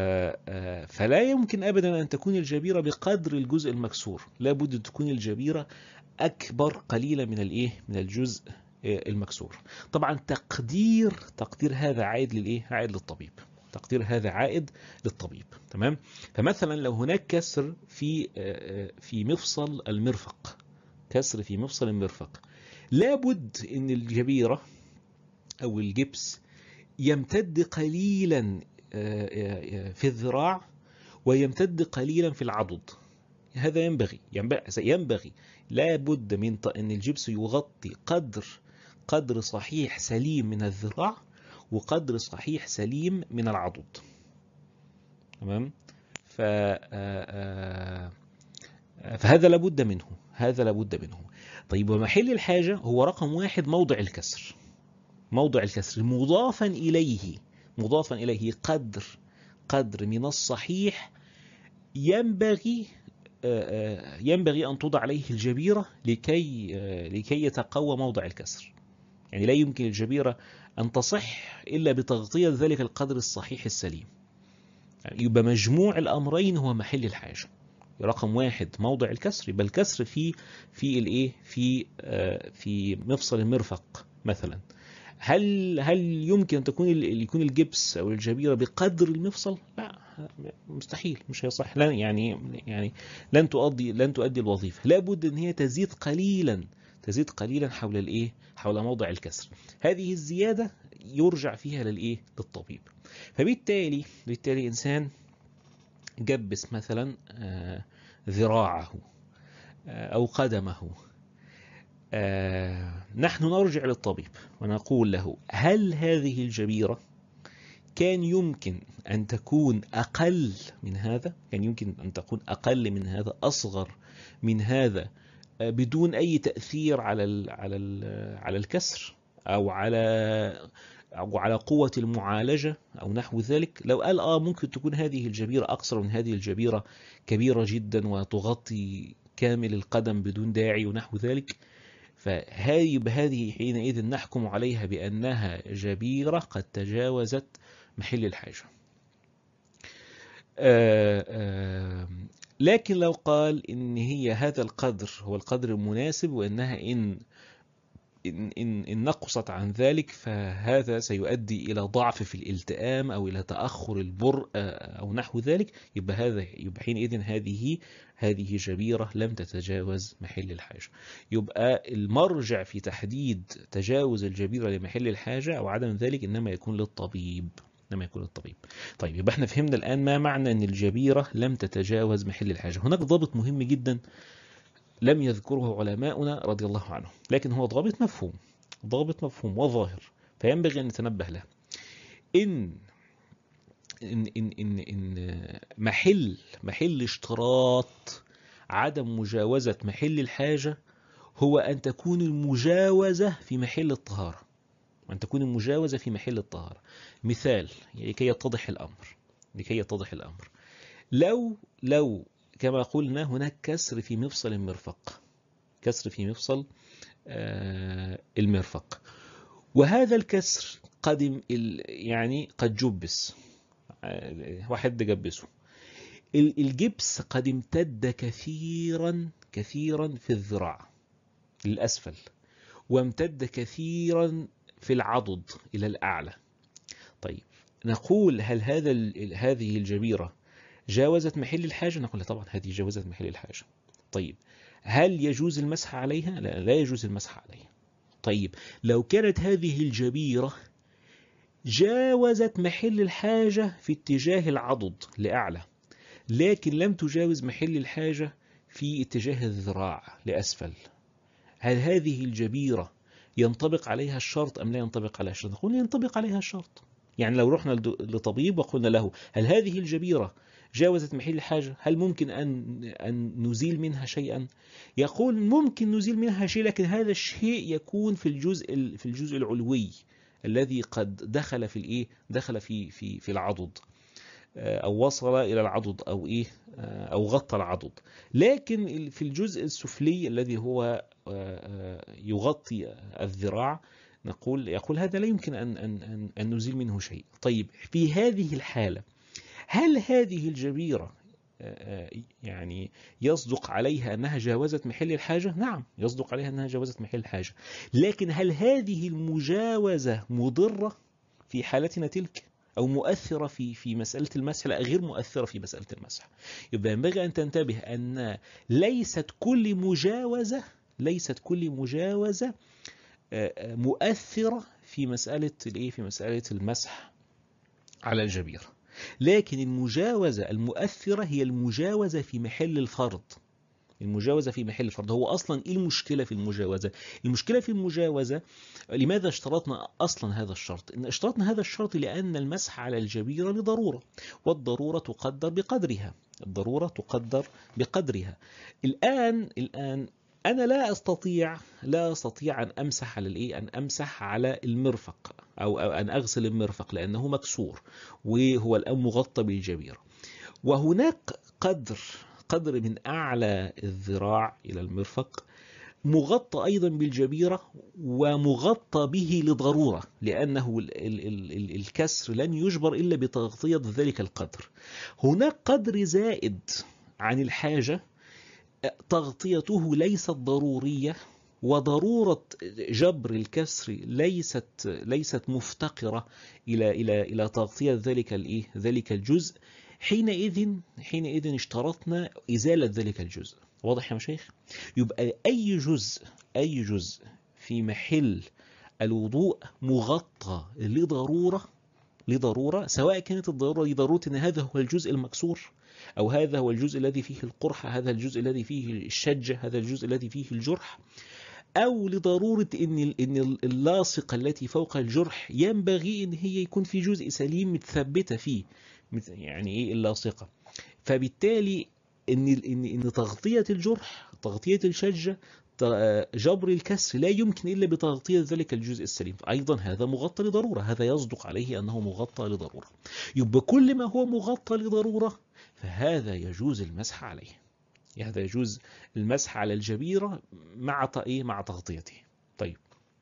فلا يمكن ابدا ان تكون الجبيرة بقدر الجزء المكسور، لا بد ان تكون الجبيرة اكبر قليلا من الايه من الجزء المكسور. طبعا تقدير تقدير هذا عائد للايه عائد للطبيب تقدير هذا عائد للطبيب تمام. فمثلا لو هناك كسر في في مفصل المرفق كسر في مفصل المرفق لابد ان الجبيرة او الجبس يمتد قليلا في الذراع ويمتد قليلا في العضد، هذا ينبغي ينبغي لابد من ان الجبس يغطي قدر قدر صحيح سليم من الذراع وقدر صحيح سليم من العضد تمام. ف فهذا لابد منه هذا لابد منه. طيب ومحل الحاجة هو رقم واحد موضع الكسر موضع الكسر مضافا إليه مضافا إليه قدر قدر من الصحيح ينبغي ينبغي أن توضع عليه الجبيرة لكي لكي يتقوى موضع الكسر. يعني لا يمكن الجبيرة أن تصح إلا بتغطية ذلك القدر الصحيح السليم. يعني يبقى مجموع الأمرين هو محل الحاجة. رقم واحد موضع الكسر، يبقى الكسر في في الايه في في مفصل المرفق مثلا، هل هل يمكن أن تكون يكون الجبس أو الجبيرة بقدر المفصل؟ لا، مستحيل، مش هيصح. لن يعني يعني لن تؤدي لن تؤدي الوظيفة. لابد أن هي تزيد قليلا تزيد قليلا حول الإيه؟ حول موضع الكسر. هذه الزيادة يرجع فيها للإيه؟ للطبيب. فبالتالي بالتالي إنسان جبس مثلا ذراعه أو قدمه، نحن نرجع للطبيب ونقول له: هل هذه الجبيرة كان يمكن أن تكون أقل من هذا؟ كان يمكن أن تكون أقل من هذا، أصغر من هذا، بدون أي تأثير على ال على ال على الكسر أو على أو على قوة المعالجة أو نحو ذلك؟ لو قال آه ممكن تكون هذه الجبيرة أقصر من هذه الجبيرة كبيرة جدا وتغطي كامل القدم بدون داعي ونحو ذلك، فهذه بهذه حينئذ نحكم عليها بأنها جبيرة قد تجاوزت محل الحاجة. آآ آآ لكن لو قال إن هي هذا القدر هو القدر المناسب، وإنها إن إن, إن, إن نقصت عن ذلك فهذا سيؤدي إلى ضعف في الالتئام أو إلى تأخر البرء أو نحو ذلك، يبقى هذا يبقى حينئذ هذه هذه جبيرة لم تتجاوز محل الحاجة. يبقى المرجع في تحديد تجاوز الجبيرة لمحل الحاجة أو عدم ذلك إنما يكون للطبيب إنما يكون للطبيب. طيب، يبقى احنا فهمنا الآن ما معنى أن الجبيرة لم تتجاوز محل الحاجة. هناك ضابط مهم جدا لم يذكره علماؤنا رضي الله عنهم، لكن هو ضابط مفهوم ضابط مفهوم وظاهر، فينبغي أن نتنبه له. إن إن إن إن, إن محل محل اشتراط عدم مجاوزة محل الحاجة هو أن تكون المجاوزة في محل الطهارة، أن تكون المجاوزة في محل الطهارة. مثال لكي يتضح الأمر لكي يتضح الأمر لو لو كما قلنا هناك كسر في مفصل المرفق كسر في مفصل المرفق، وهذا الكسر قد يعني قد جبس، واحد جبسه، الجبس قد امتد كثيرا كثيرا في الذراع للأسفل، وامتد كثيرا في العضد إلى الأعلى. طيب، نقول هل هذا هذه الجبيرة جاوزت محل الحاجة؟ نقول طبعا هذه جاوزت محل الحاجة. طيب، هل يجوز المسح عليها؟ لا، لا يجوز المسح عليها. طيب، لو كانت هذه الجبيرة جاوزت محل الحاجة في اتجاه العضد لأعلى، لكن لم تجاوز محل الحاجة في اتجاه الذراع لأسفل، هل هذه الجبيرة ينطبق عليها الشرط أم لا ينطبق عليها الشرط؟ نقول ينطبق عليها الشرط. يعني لو رحنا لطبيب وقلنا له: هل هذه الجبيرة جاوزت محل الحاجة؟ هل ممكن أن أن نزيل منها شيئا؟ يقول ممكن نزيل منها شيء، لكن هذا الشيء يكون في الجزء في الجزء العلوي الذي قد دخل في الايه دخل في في في العضد، أو وصل إلى العضد أو إيه أو غطى العضد. لكن في الجزء السفلي الذي هو يغطي الذراع نقول يقول هذا لا يمكن أن أن أن نزيل منه شيء. طيب، في هذه الحالة هل هذه الجبيرة يعني يصدق عليها أنها جاوزت محل الحاجة؟ نعم، يصدق عليها أنها جاوزت محل الحاجة، لكن هل هذه المجاوزة مضرة في حالتنا تلك أو مؤثرة في في مسألة المسح؟ لا، غير مؤثرة في مسألة المسح. يبقى ينبغي أن تنتبه أن ليست كل مجاوزة ليست كل مجاوزة مؤثرة في مسألة الإيه في مسألة المسح على الجبيرة، لكن المجاوزة المؤثرة هي المجاوزة في محل الفرض. المجاوزة في محل الفرض هو أصلا إيه المشكلة في المجاوزة؟ المشكلة في المجاوزة لماذا اشترطنا أصلا هذا الشرط؟ إن اشترطنا هذا الشرط لأن المسح على الجبيرة لضرورة، والضرورة تقدر بقدرها الضرورة تقدر بقدرها. الآن الآن أنا لا أستطيع لا أستطيع أن أمسح على الإيه أن أمسح على المرفق أو أن أغسل المرفق لأنه مكسور وهو الآن مغطى بالجبيرة، وهناك قدر قدر من أعلى الذراع إلى المرفق مغطى أيضا بالجبيرة ومغطى به لضرورة، لأنه ال ال ال الكسر لن يجبر إلا بتغطية ذلك القدر. هناك قدر زائد عن الحاجة تغطيته ليست ضرورية وضرورة جبر الكسر ليست ليست مفتقرة إلى إلى إلى تغطية ذلك الإيه ذلك الجزء، حينئذ حينئذ اشترطنا إزالة ذلك الجزء. واضح يا مشايخ؟ يبقى أي جزء أي جزء في محل الوضوء مغطى لضرورة لضرورة، سواء كانت الضرورة دي ضرورة أن هذا هو الجزء المكسور، أو هذا هو الجزء الذي فيه القرحة، هذا الجزء الذي فيه الشجة، هذا الجزء الذي فيه الجرح، أو لضرورة أن أن اللاصقة التي فوق الجرح ينبغي أن هي يكون في جزء سليم متثبتة فيه، يعني إيه اللاصقة. فبالتالي أن أن أن تغطية الجرح، تغطية الشجة، جبر الكسر لا يمكن إلا بتغطية ذلك الجزء السليم، أيضا هذا مغطى لضرورة، هذا يصدق عليه أنه مغطى لضرورة. يبقى كل ما هو مغطى لضرورة فهذا يجوز المسح عليه، هذا يجوز المسح على الجبيرة مع إيه مع تغطيته. طيب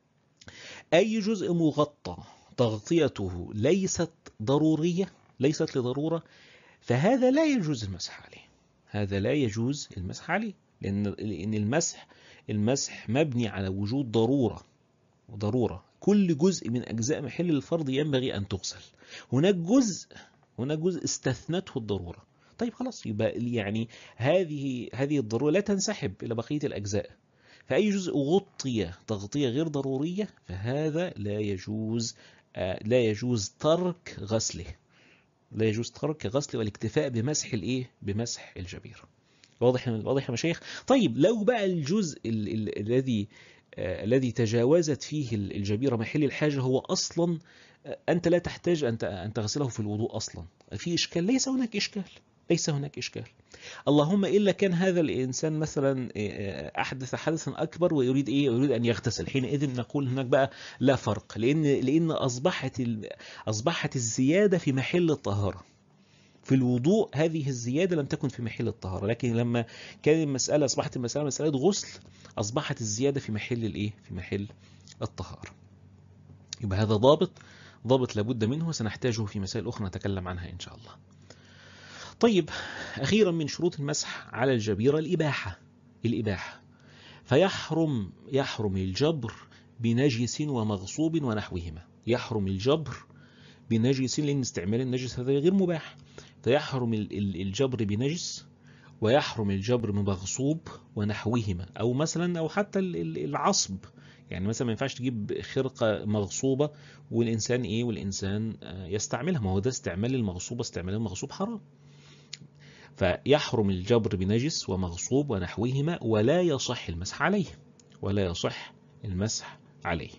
أي جزء مغطى تغطيته ليست ضرورية، ليست لضرورة، فهذا لا يجوز المسح عليه، هذا لا يجوز المسح عليه، لأن لأن المسح المسح مبني على وجود ضرورة، ضرورة كل جزء من أجزاء محل الفرض ينبغي أن تغسل. هناك جزء هناك جزء استثنته الضرورة. طيب خلاص، يبقى يعني هذه هذه الضرورة لا تنسحب إلى بقية الأجزاء، فأي جزء غطي تغطية غير ضرورية فهذا لا يجوز لا يجوز ترك غسله، لا يجوز ترك غسله والاكتفاء بمسح الإيه بمسح الجبيرة. واضح واضح يا مشايخ؟ طيب لو بقى الجزء الذي الذي تجاوزت فيه الجبيرة محل الحاجة هو أصلا أنت لا تحتاج أن أن تغسله في الوضوء أصلا، في إشكال؟ ليس هناك إشكال، ليس هناك إشكال. اللهم إلا كان هذا الإنسان مثلا أحدث حدثا أكبر ويريد إيه ويريد أن يغتسل، حينئذ نقول هناك بقى لا فرق، لأن لأن أصبحت أصبحت الزيادة في محل الطهارة. في الوضوء هذه الزيادة لم تكن في محل الطهارة، لكن لما كان المسألة أصبحت المسألة مسألة غسل أصبحت الزيادة في محل الإيه في محل الطهارة. يبقى هذا ضابط ضابط لابد منه، سنحتاجه في مسائل أخرى نتكلم عنها إن شاء الله. طيب أخيرا من شروط المسح على الجبيرة الإباحة الإباحة فيحرم يحرم الجبر بنجس ومغصوب ونحوهما. يحرم الجبر بنجس لأن استعمال النجس هذا غير مباح، فيحرم الجبر بنجس ويحرم الجبر بمغصوب ونحوهما، أو مثلا أو حتى العصب، يعني مثلا ما ينفعش تجيب خرقة مغصوبة والإنسان إيه والإنسان يستعملها، ما هو ده استعمال المغصوبة، استعمال المغصوب حرام. فيحرم الجبر بنجس ومغصوب ونحوهما ولا يصح المسح عليه، ولا يصح المسح عليه.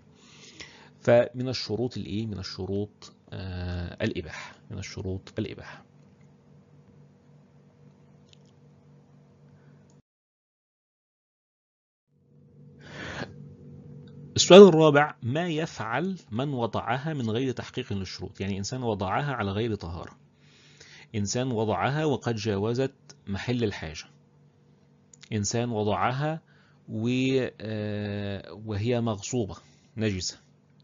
فمن الشروط الإيه من الشروط آه الإباحة من الشروط الإباحة. السؤال الرابع: ما يفعل من وضعها من غير تحقيق للشروط؟ يعني إنسان وضعها على غير طهارة، إنسان وضعها وقد جاوزت محل الحاجة، إنسان وضعها وهي مغصوبة نجسة،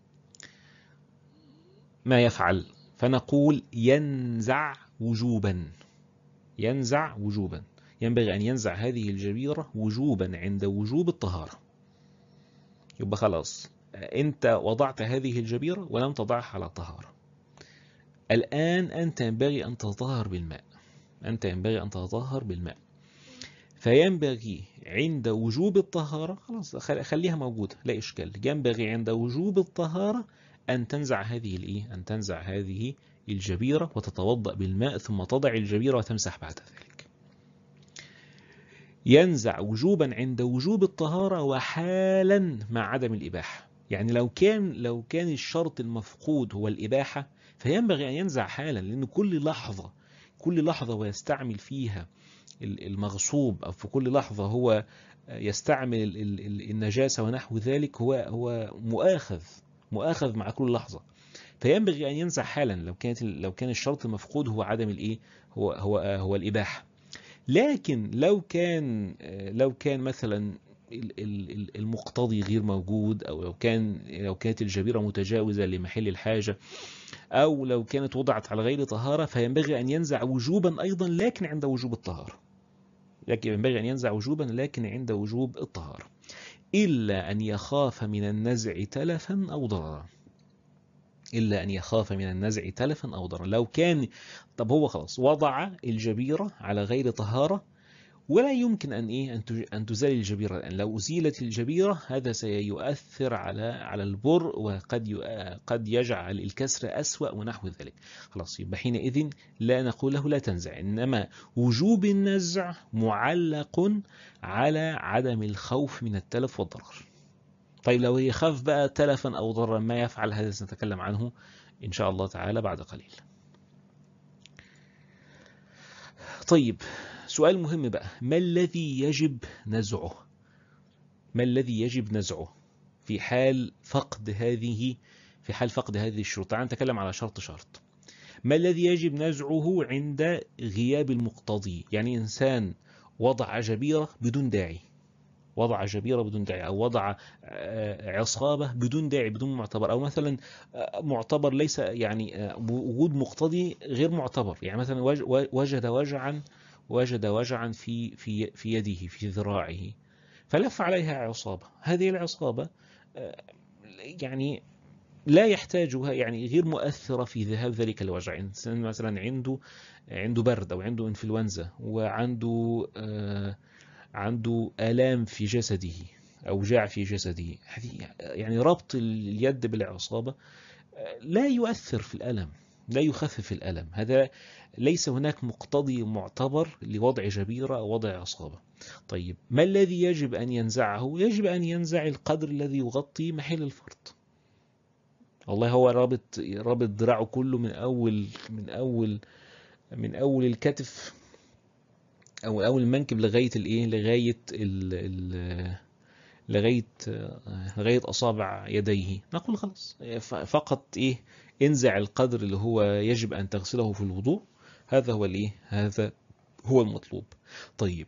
ما يفعل؟ فنقول ينزع وجوبا، ينزع وجوبا، ينبغي أن ينزع هذه الجبيرة وجوبا عند وجوب الطهارة. يبقى خلاص أنت وضعت هذه الجبيرة ولم تضعها على طهارة، الآن أنت ينبغي أن تتطهر بالماء، أنت ينبغي أن تتطهر بالماء، فينبغي عند وجوب الطهارة، خلاص خليها موجودة لا إشكال، ينبغي عند وجوب الطهارة أن تنزع هذه الإيه أن تنزع هذه الجبيرة وتتوضأ بالماء ثم تضع الجبيرة وتمسح بعد ذلك. ينزع وجوبا عند وجوب الطهارة وحالا مع عدم الإباحة، يعني لو كان لو كان الشرط المفقود هو الإباحة فينبغي أن ينزع حالا، لأن كل لحظة كل لحظة ويستعمل فيها المغصوب أو في كل لحظة هو يستعمل النجاسة ونحو ذلك هو هو مؤاخذ مؤاخذ مع كل لحظة، فينبغي أن ينزع حالا لو كانت لو كان الشرط المفقود هو عدم الإيه هو هو هو الإباحة. لكن لو كان لو كان مثلا المقتضي غير موجود، أو لو كان لو كانت الجبيرة متجاوزة لمحل الحاجة، أو لو كانت وضعت على غير طهارة، فينبغي أن ينزع وجوبا أيضا لكن عند وجوب الطهارة، لكن ينبغي أن ينزع وجوبا لكن عند وجوب الطهارة. إلا أن يخاف من النزع تلفا أو ضررا. إلا أن يخاف من النزع تلفا أو ضررا. لو كان طب هو خلاص وضع الجبيرة على غير طهارة، ولا يمكن أن إيه أن تزال الجبيرة الآن. لو أزيلت الجبيرة هذا سيؤثر على على البر، وقد قد يجعل الكسر أسوأ ونحو ذلك. خلاص يبقى حينئذ لا نقول له لا تنزع، إنما وجوب النزع معلق على عدم الخوف من التلف والضرر. طيب لو يخاف بقى تلفا أو ضررا ما يفعل؟ هذا سنتكلم عنه إن شاء الله تعالى بعد قليل. طيب سؤال مهم بقى، ما الذي يجب نزعه؟ ما الذي يجب نزعه في حال فقد هذه في حال فقد هذه الشروط؟ تعال نتكلم على شرط شرط. ما الذي يجب نزعه عند غياب المقتضي؟ يعني إنسان وضع جبيرة بدون داعي، وضع جبيرة بدون داعي، أو وضع عصابة بدون داعي بدون معتبر، أو مثلا معتبر ليس يعني وجود مقتضي غير معتبر. يعني مثلا وجد وجعا وجد وجعا في في في يده في ذراعه فلف عليها عصابة. هذه العصابة يعني لا يحتاجها، يعني غير مؤثرة في ذهاب ذلك الوجع. إنسان مثلا عنده عنده برد أو عنده إنفلونزا وعنده آه عنده آلام في جسده، أوجاع في جسده، يعني ربط اليد بالعصابة لا يؤثر في الألم، لا يخفف الألم. هذا ليس هناك مقتضي معتبر لوضع جبيرة أو وضع عصابة. طيب ما الذي يجب أن ينزعه؟ يجب أن ينزع القدر الذي يغطي محل الفرط. والله هو رابط رابط ذراعه كله من أول من أول من أول الكتف أو أول المنكب لغاية الإيه لغاية ال ال لغاية لغاية أصابع يديه. نقول خلاص فقط إيه انزع القدر اللي هو يجب أن تغسله في الوضوء. هذا هو الإيه هذا هو المطلوب. طيب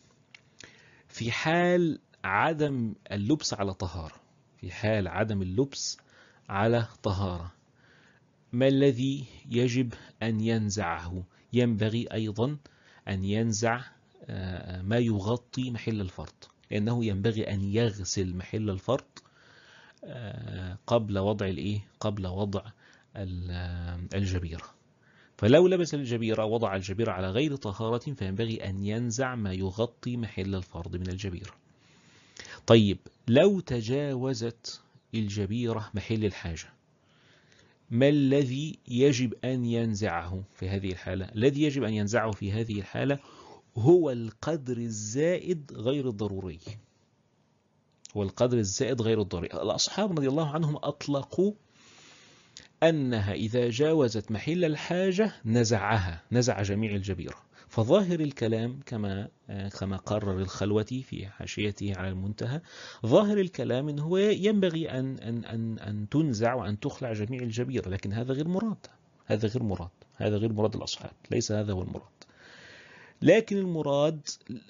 في حال عدم اللبس على طهارة، في حال عدم اللبس على طهارة ما الذي يجب أن ينزعه؟ ينبغي أيضا أن ينزع ما يغطي محل الفرط، لأنه ينبغي أن يغسل محل الفرط قبل وضع الإيه قبل وضع الجبيرة. فلو لبس الجبيرة وضع الجبيرة على غير طهارة فينبغي أن ينزع ما يغطي محل الفرض من الجبيرة. طيب لو تجاوزت الجبيرة محل الحاجة ما الذي يجب أن ينزعه في هذه الحالة؟ الذي يجب أن ينزعه في هذه الحالة هو القدر الزائد غير الضروري. هو القدر الزائد غير الضروري. الأصحاب رضي الله عنهم أطلقوا أنها إذا جاوزت محل الحاجة نزعها، نزع جميع الجبيرة. فظاهر الكلام كما كما قرر الخلوتي في حاشيته على المنتهى، ظاهر الكلام إن هو ينبغي أن أن أن أن تنزع وأن تخلع جميع الجبيرة، لكن هذا غير مراد. هذا غير مراد. هذا غير مراد الأصحاب، ليس هذا هو المراد. لكن المراد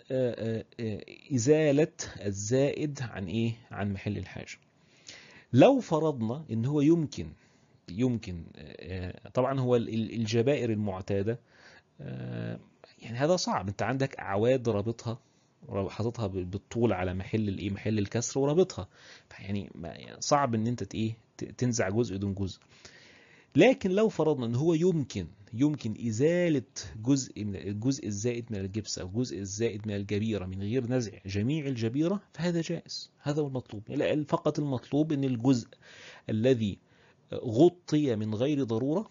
إزالة الزائد عن إيه؟ عن محل الحاجة. لو فرضنا إن هو يمكن يمكن طبعا هو الجبائر المعتادة يعني هذا صعب. انت عندك اعواد رابطها حاططها بالطول على محل الايه محل الكسر ورابطها، يعني صعب ان انت ايه تنزع جزء دون جزء. لكن لو فرضنا ان هو يمكن يمكن ازاله جزء من الجزء الزائد من الجبس او جزء الزائد من الجبيره من غير نزع جميع الجبيره فهذا جائز. هذا هو المطلوب. فقط المطلوب ان الجزء الذي غطي من غير ضروره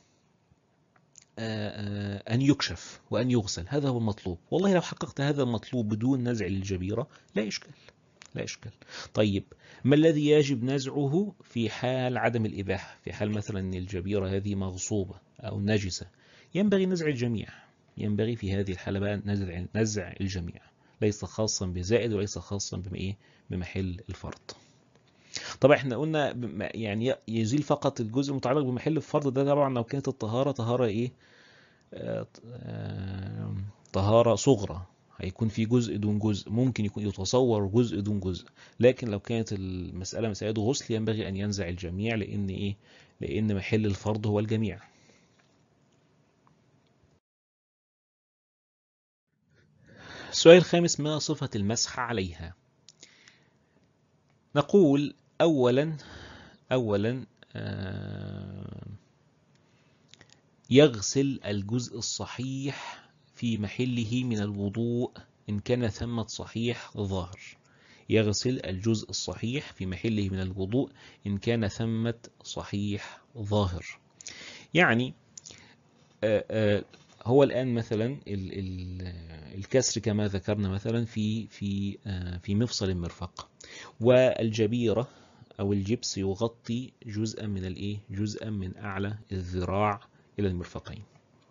أن يكشف وأن يغسل. هذا هو المطلوب. والله لو حققت هذا المطلوب بدون نزع الجبيرة لا إشكال، لا إشكال. طيب ما الذي يجب نزعه في حال عدم الإباحة؟ في حال مثلا أن الجبيرة هذه مغصوبة أو نجسة ينبغي نزع الجميع. ينبغي في هذه الحالة بقى نزع نزع الجميع، ليس خاصا بزائد وليس خاصا بإيه بمحل الفرض. طبعا احنا قلنا يعني يزيل فقط الجزء المتعلق بمحل الفرض ده طبعا لو كانت الطهارة طهارة ايه آه آه طهارة صغرى، هيكون في جزء دون جزء، ممكن يكون يتصور جزء دون جزء. لكن لو كانت المسألة مسألة غسل ينبغي أن ينزع الجميع، لأن ايه لأن محل الفرض هو الجميع. السؤال الخامس: ما صفة المسح عليها؟ نقول أولا أولا يغسل الجزء الصحيح في محله من الوضوء إن كان ثمة صحيح ظاهر. يغسل الجزء الصحيح في محله من الوضوء إن كان ثمة صحيح ظاهر. يعني هو الآن مثلا الكسر كما ذكرنا مثلا في في في مفصل المرفق، والجبيرة أو الجبس يغطي جزءا من الإيه جزءا من أعلى الذراع إلى المرفقين.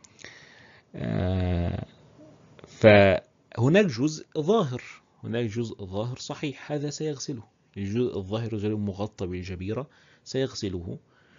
فهناك جزء ظاهر هناك جزء ظاهر صحيح، هذا سيغسله. الجزء الظاهر غير مغطى بالجبيرة سيغسله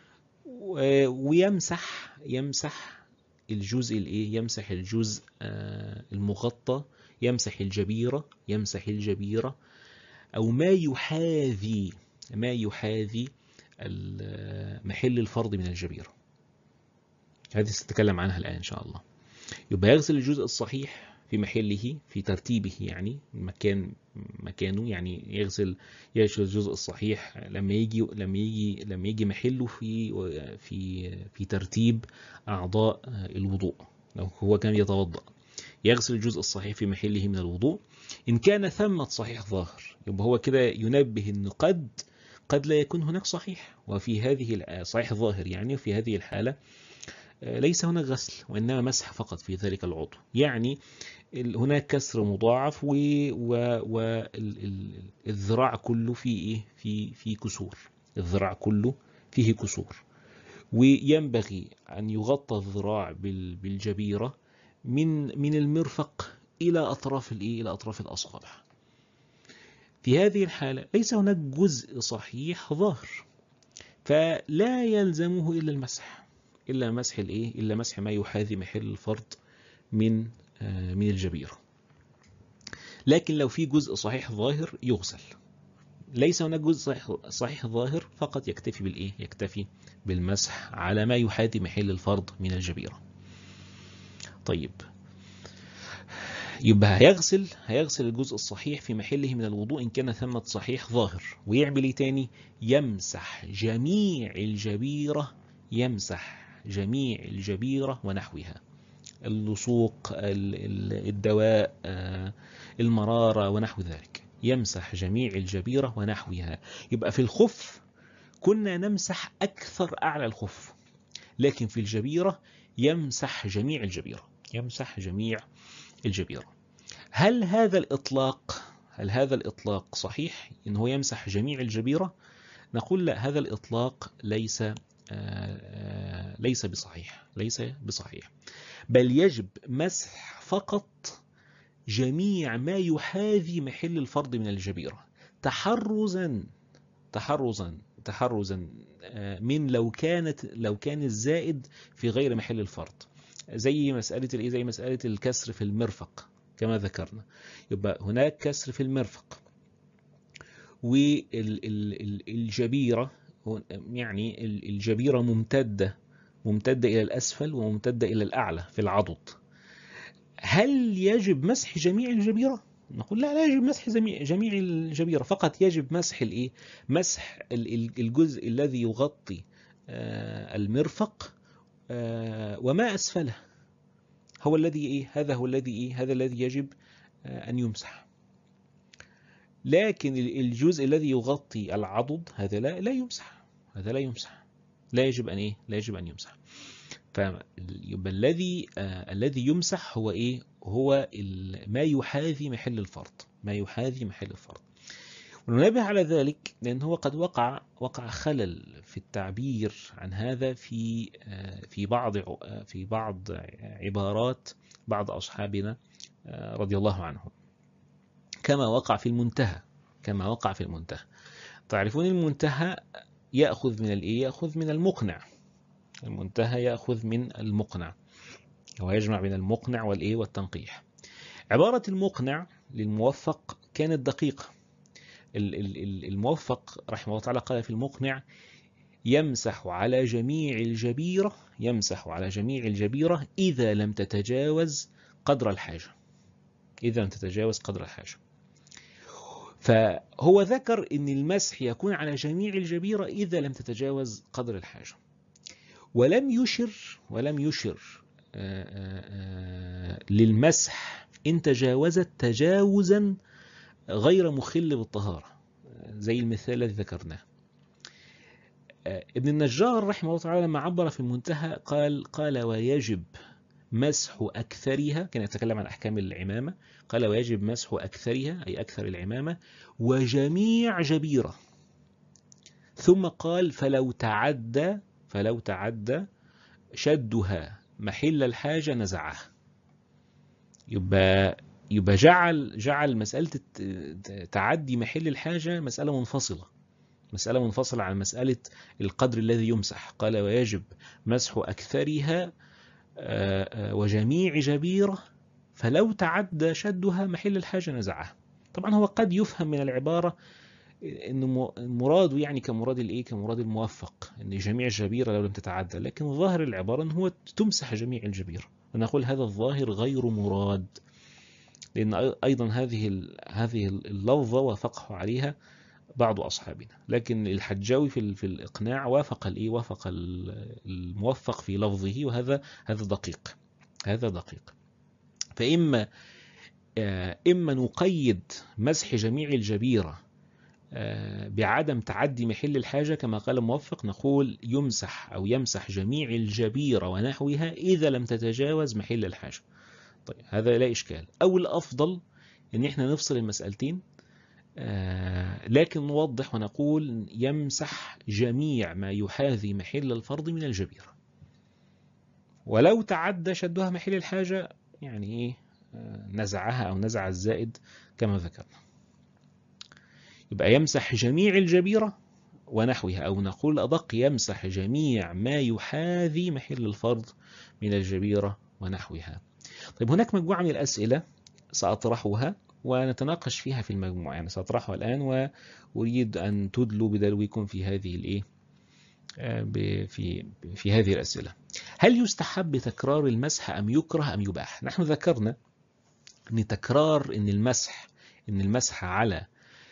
ويمسح يمسح الجزء الايه يمسح الجزء المغطى، يمسح الجبيرة يمسح الجبيرة أو ما يحاذي ما يحاذي محل الفرض من الجبيرة. هذه سنتكلم عنها الآن إن شاء الله. يبقى يغسل الجزء الصحيح في محله في ترتيبه، يعني مكان مكانه، يعني يغسل يغسل الجزء الصحيح لما يجي لما يجي لما يجي محله في في في ترتيب أعضاء الوضوء. لو هو كان يتوضأ يغسل الجزء الصحيح في محله من الوضوء إن كان ثمة صحيح ظاهر. يبقى هو كده ينبه إنه قد قد لا يكون هناك صحيح، وفي هذه صحيح ظاهر يعني، وفي هذه الحالة ليس هناك غسل وإنما مسح فقط في ذلك العضو. يعني هناك كسر مضاعف والذراع كله فيه إيه في في كسور، الذراع كله فيه كسور، وينبغي أن يغطى الذراع بالجبيرة من من المرفق إلى أطراف الإيه إلى أطراف الأصابع. في هذه الحالة ليس هناك جزء صحيح ظاهر، فلا يلزمه إلا المسح إلا مسح الإيه إلا مسح ما يحاذي محل الفرض من من الجبيرة. لكن لو في جزء صحيح ظاهر يغسل. ليس هناك جزء صحيح, صحيح ظاهر فقط يكتفي بالإيه يكتفي بالمسح على ما يحاذي محل الفرض من الجبيرة. طيب، يبقى هيغسل هيغسل الجزء الصحيح في محله من الوضوء إن كان ثمة صحيح ظاهر، ويعمل ايه تاني؟ يمسح جميع الجبيرة يمسح جميع الجبيرة ونحوها، اللصوق، الدواء، المرارة ونحو ذلك. يمسح جميع الجبيرة ونحوها. يبقى في الخف كنا نمسح أكثر أعلى الخف، لكن في الجبيرة يمسح جميع الجبيرة يمسح جميع الجبيرة. هل هذا الإطلاق هل هذا الإطلاق صحيح إن هو يمسح جميع الجبيرة؟ نقول لا، هذا الإطلاق ليس ليس بصحيح ليس بصحيح بل يجب مسح فقط جميع ما يحاذي محل الفرض من الجبيرة، تحرزا تحرزا تحرزا من لو كانت لو كان الزائد في غير محل الفرض، زي مسألة الايه زي مسألة الكسر في المرفق كما ذكرنا. يبقى هناك كسر في المرفق والجبيرة، يعني الجبيرة ممتدة ممتدة إلى الأسفل وممتدة إلى الأعلى في العضد. هل يجب مسح جميع الجبيرة؟ نقول لا، لا يجب مسح جميع الجبيرة، فقط يجب مسح الايه مسح الجزء الذي يغطي المرفق وما أسفله، هو الذي ايه هذا هو الذي ايه هذا الذي يجب أن يمسح. لكن الجزء الذي يغطي العضد هذا لا لا يمسح هذا لا يمسح لا يجب أن ايه لا يجب أن يمسح. فيبقى الذي آه الذي يمسح هو ايه هو ما يحاذي محل الفرض ما يحاذي محل الفرض. وننبه على ذلك لأن هو قد وقع وقع خلل في التعبير عن هذا في آه في بعض في بعض عبارات بعض أصحابنا آه رضي الله عنهم، كما وقع في المنتهى كما وقع في المنتهى. تعرفون المنتهى يأخذ من الايه يأخذ من المقنع المنتهى يأخذ من المقنع، ويجمع بين المقنع والإيه والتنقيح. عبارة المقنع للموفق كانت دقيقة. الموفق رحمه الله تعالى قال في المقنع: يمسح على جميع الجبيرة يمسح على جميع الجبيرة إذا لم تتجاوز قدر الحاجة إذا لم تتجاوز قدر الحاجة. فهو ذكر أن المسح يكون على جميع الجبيرة إذا لم تتجاوز قدر الحاجة، ولم يشر ولم يشر للمسح إن تجاوزت تجاوزا غير مخل بالطهارة زي المثال الذي ذكرناه. ابن النجار رحمه الله تعالى لما عبر في المنتهى قال قال ويجب مسح أكثرها، كان يتكلم عن أحكام العمامة، قال ويجب مسح أكثرها أي أكثر العمامة وجميع جبيرة، ثم قال فلو تعدى فلو تعدى شدها محل الحاجة نزعه. يبقى يبقى جعل جعل مسألة تعدي محل الحاجة مسألة منفصلة، مسألة منفصلة عن مسألة القدر الذي يمسح. قال ويجب مسح أكثرها وجميع جبيرة فلو تعدى شدها محل الحاجة نزعه. طبعا هو قد يفهم من العبارة إن مراده يعني كمراد الإيه كمراد الموفق إن جميع الجبيرة لو لم تتعدى، لكن ظاهر العبارة إن هو تمسح جميع الجبيرة. ونقول هذا الظاهر غير مراد، لأن أيضا هذه هذه اللفظة وافقه عليها بعض أصحابنا، لكن الحجاوي في في الإقناع وافق الإيه وافق الموفق في لفظه، وهذا هذا دقيق هذا دقيق. فإما إما نقيد مسح جميع الجبيرة بعدم تعدي محل الحاجة كما قال الموفق، نقول يمسح أو يمسح جميع الجبيرة ونحوها إذا لم تتجاوز محل الحاجة. طيب هذا لا إشكال. أو الأفضل إن إحنا نفصل المسألتين، آه لكن نوضح ونقول يمسح جميع ما يحاذي محل الفرض من الجبيرة، ولو تعدى شدها محل الحاجة يعني إيه آه نزعها أو نزع الزائد كما ذكرنا. يبقى يمسح جميع الجبيرة ونحوها، أو نقول أدق يمسح جميع ما يحاذي محل الفرض من الجبيرة ونحوها. طيب هناك مجموعة من الأسئلة سأطرحها ونتناقش فيها في المجموعة، يعني سأطرحها الآن وأريد أن تدلوا بدلوكم في هذه الإيه في في هذه الأسئلة. هل يستحب تكرار المسح أم يكره أم يباح؟ نحن ذكرنا أن تكرار أن المسح أن المسح على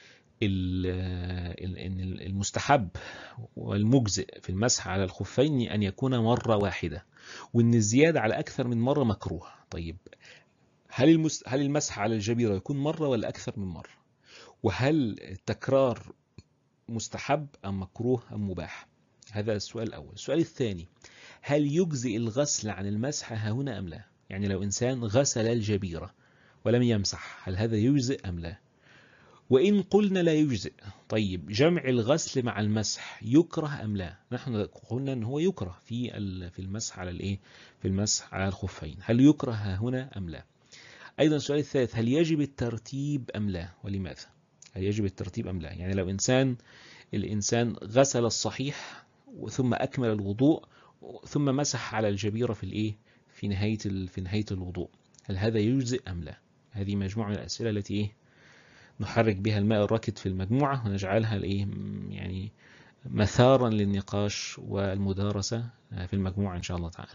المستحب والمجزئ في المسح على الخفين أن يكون مرة واحدة، وأن الزيادة على أكثر من مرة مكروه. طيب هل المس... هل المسح على الجبيرة يكون مرة ولا أكثر من مرة؟ وهل التكرار مستحب أم مكروه أم مباح؟ هذا السؤال الأول. السؤال الثاني، هل يجزئ الغسل عن المسح ها هنا أم لا؟ يعني لو إنسان غسل الجبيرة ولم يمسح هل هذا يجزئ أم لا؟ وإن قلنا لا يجزئ، طيب جمع الغسل مع المسح يكره أم لا؟ نحن قلنا أن هو يكره في في المسح على الإيه؟ في المسح على الخفين، هل يكره ها هنا أم لا؟ أيضا السؤال الثالث، هل يجب الترتيب أم لا؟ ولماذا؟ هل يجب الترتيب أم لا؟ يعني لو إنسان الإنسان غسل الصحيح ثم أكمل الوضوء ثم مسح على الجبيرة في الإيه؟ في نهاية في نهاية الوضوء، هل هذا يجزئ أم لا؟ هذه مجموعة من الأسئلة التي إيه؟ نحرك بها الماء الراكد في المجموعة ونجعلها الإيه؟ يعني مثارا للنقاش والمدارسة في المجموعة إن شاء الله تعالى.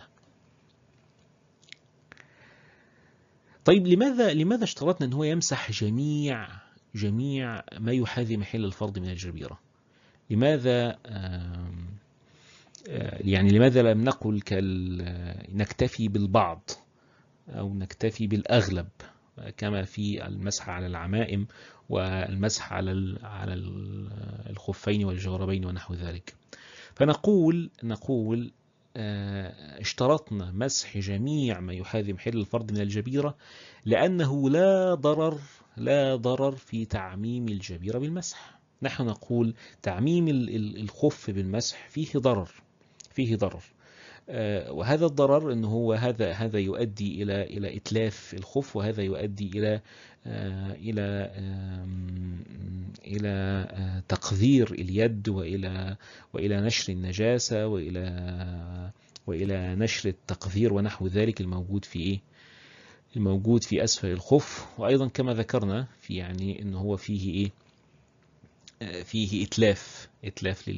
طيب لماذا لماذا اشترطنا ان هو يمسح جميع جميع ما يحاذي محل الفرض من الجبيرة؟ لماذا يعني لماذا لم نقل نكتفي بالبعض او نكتفي بالاغلب كما في المسح على العمائم والمسح على على الخفين والجوربين ونحو ذلك؟ فنقول نقول اشترطنا مسح جميع ما يحاذي محل الفرض من الجبيرة لأنه لا ضرر لا ضرر في تعميم الجبيرة بالمسح. نحن نقول تعميم الخف بالمسح فيه ضرر فيه ضرر وهذا الضرر إنه هو هذا هذا يؤدي إلى إلى إتلاف الخف، وهذا يؤدي إلى إلى إلى تقذير اليد وإلى وإلى نشر النجاسة وإلى وإلى نشر التقذير ونحو ذلك الموجود في إيه؟ الموجود في أسفل الخف. وأيضا كما ذكرنا في يعني إنه هو فيه إيه؟ فيه إتلاف إتلاف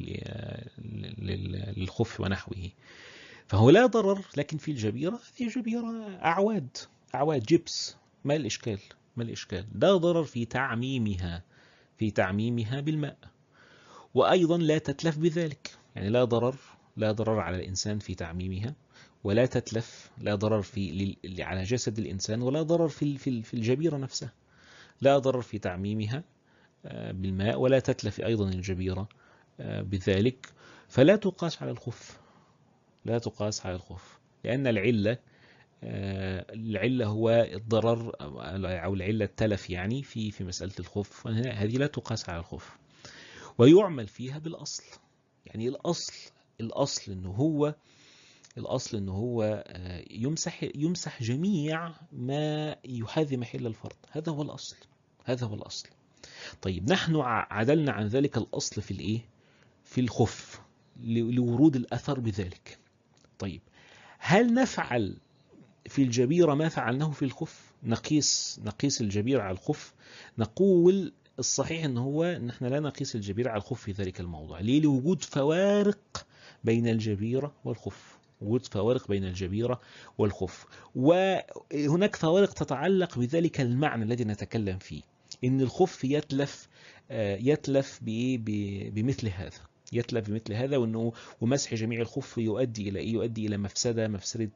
للخف ونحوه. فهو لا ضرر، لكن في الجبيرة في جبيرة أعواد أعواد جبس، ما الإشكال ما الإشكال لا ضرر في تعميمها في تعميمها بالماء، وأيضا لا تتلف بذلك، يعني لا ضرر لا ضرر على الإنسان في تعميمها، ولا تتلف، لا ضرر في على جسد الإنسان، ولا ضرر في في الجبيرة نفسها، لا ضرر في تعميمها بالماء، ولا تتلف أيضا الجبيرة بذلك، فلا تقاس على الخف، لا تقاس على الخف، لأن العلة العلة هو الضرر أو العلة التلف يعني في في مسألة الخف، هذه لا تقاس على الخف، ويعمل فيها بالأصل. يعني الأصل الأصل إنه هو الأصل إنه هو يمسح يمسح جميع ما يحاذي محل الفرض، هذا هو الأصل، هذا هو الأصل. طيب نحن عدلنا عن ذلك الأصل في الإيه؟ في الخف لورود الأثر بذلك. طيب هل نفعل في الجبيرة ما فعلناه في الخف؟ نقيس نقيس الجبيرة على الخف؟ نقول الصحيح ان هو نحن لا نقيس الجبيرة على الخف في ذلك الموضوع. ليه؟ لوجود فوارق بين الجبيرة والخف، وجود فوارق بين الجبيرة والخف، وهناك فوارق تتعلق بذلك المعنى الذي نتكلم فيه، ان الخف يتلف يتلف بمثل هذا، يتلف بمثل هذا، وانه ومسح جميع الخف يؤدي الى ايه؟ يؤدي الى مفسده مفسده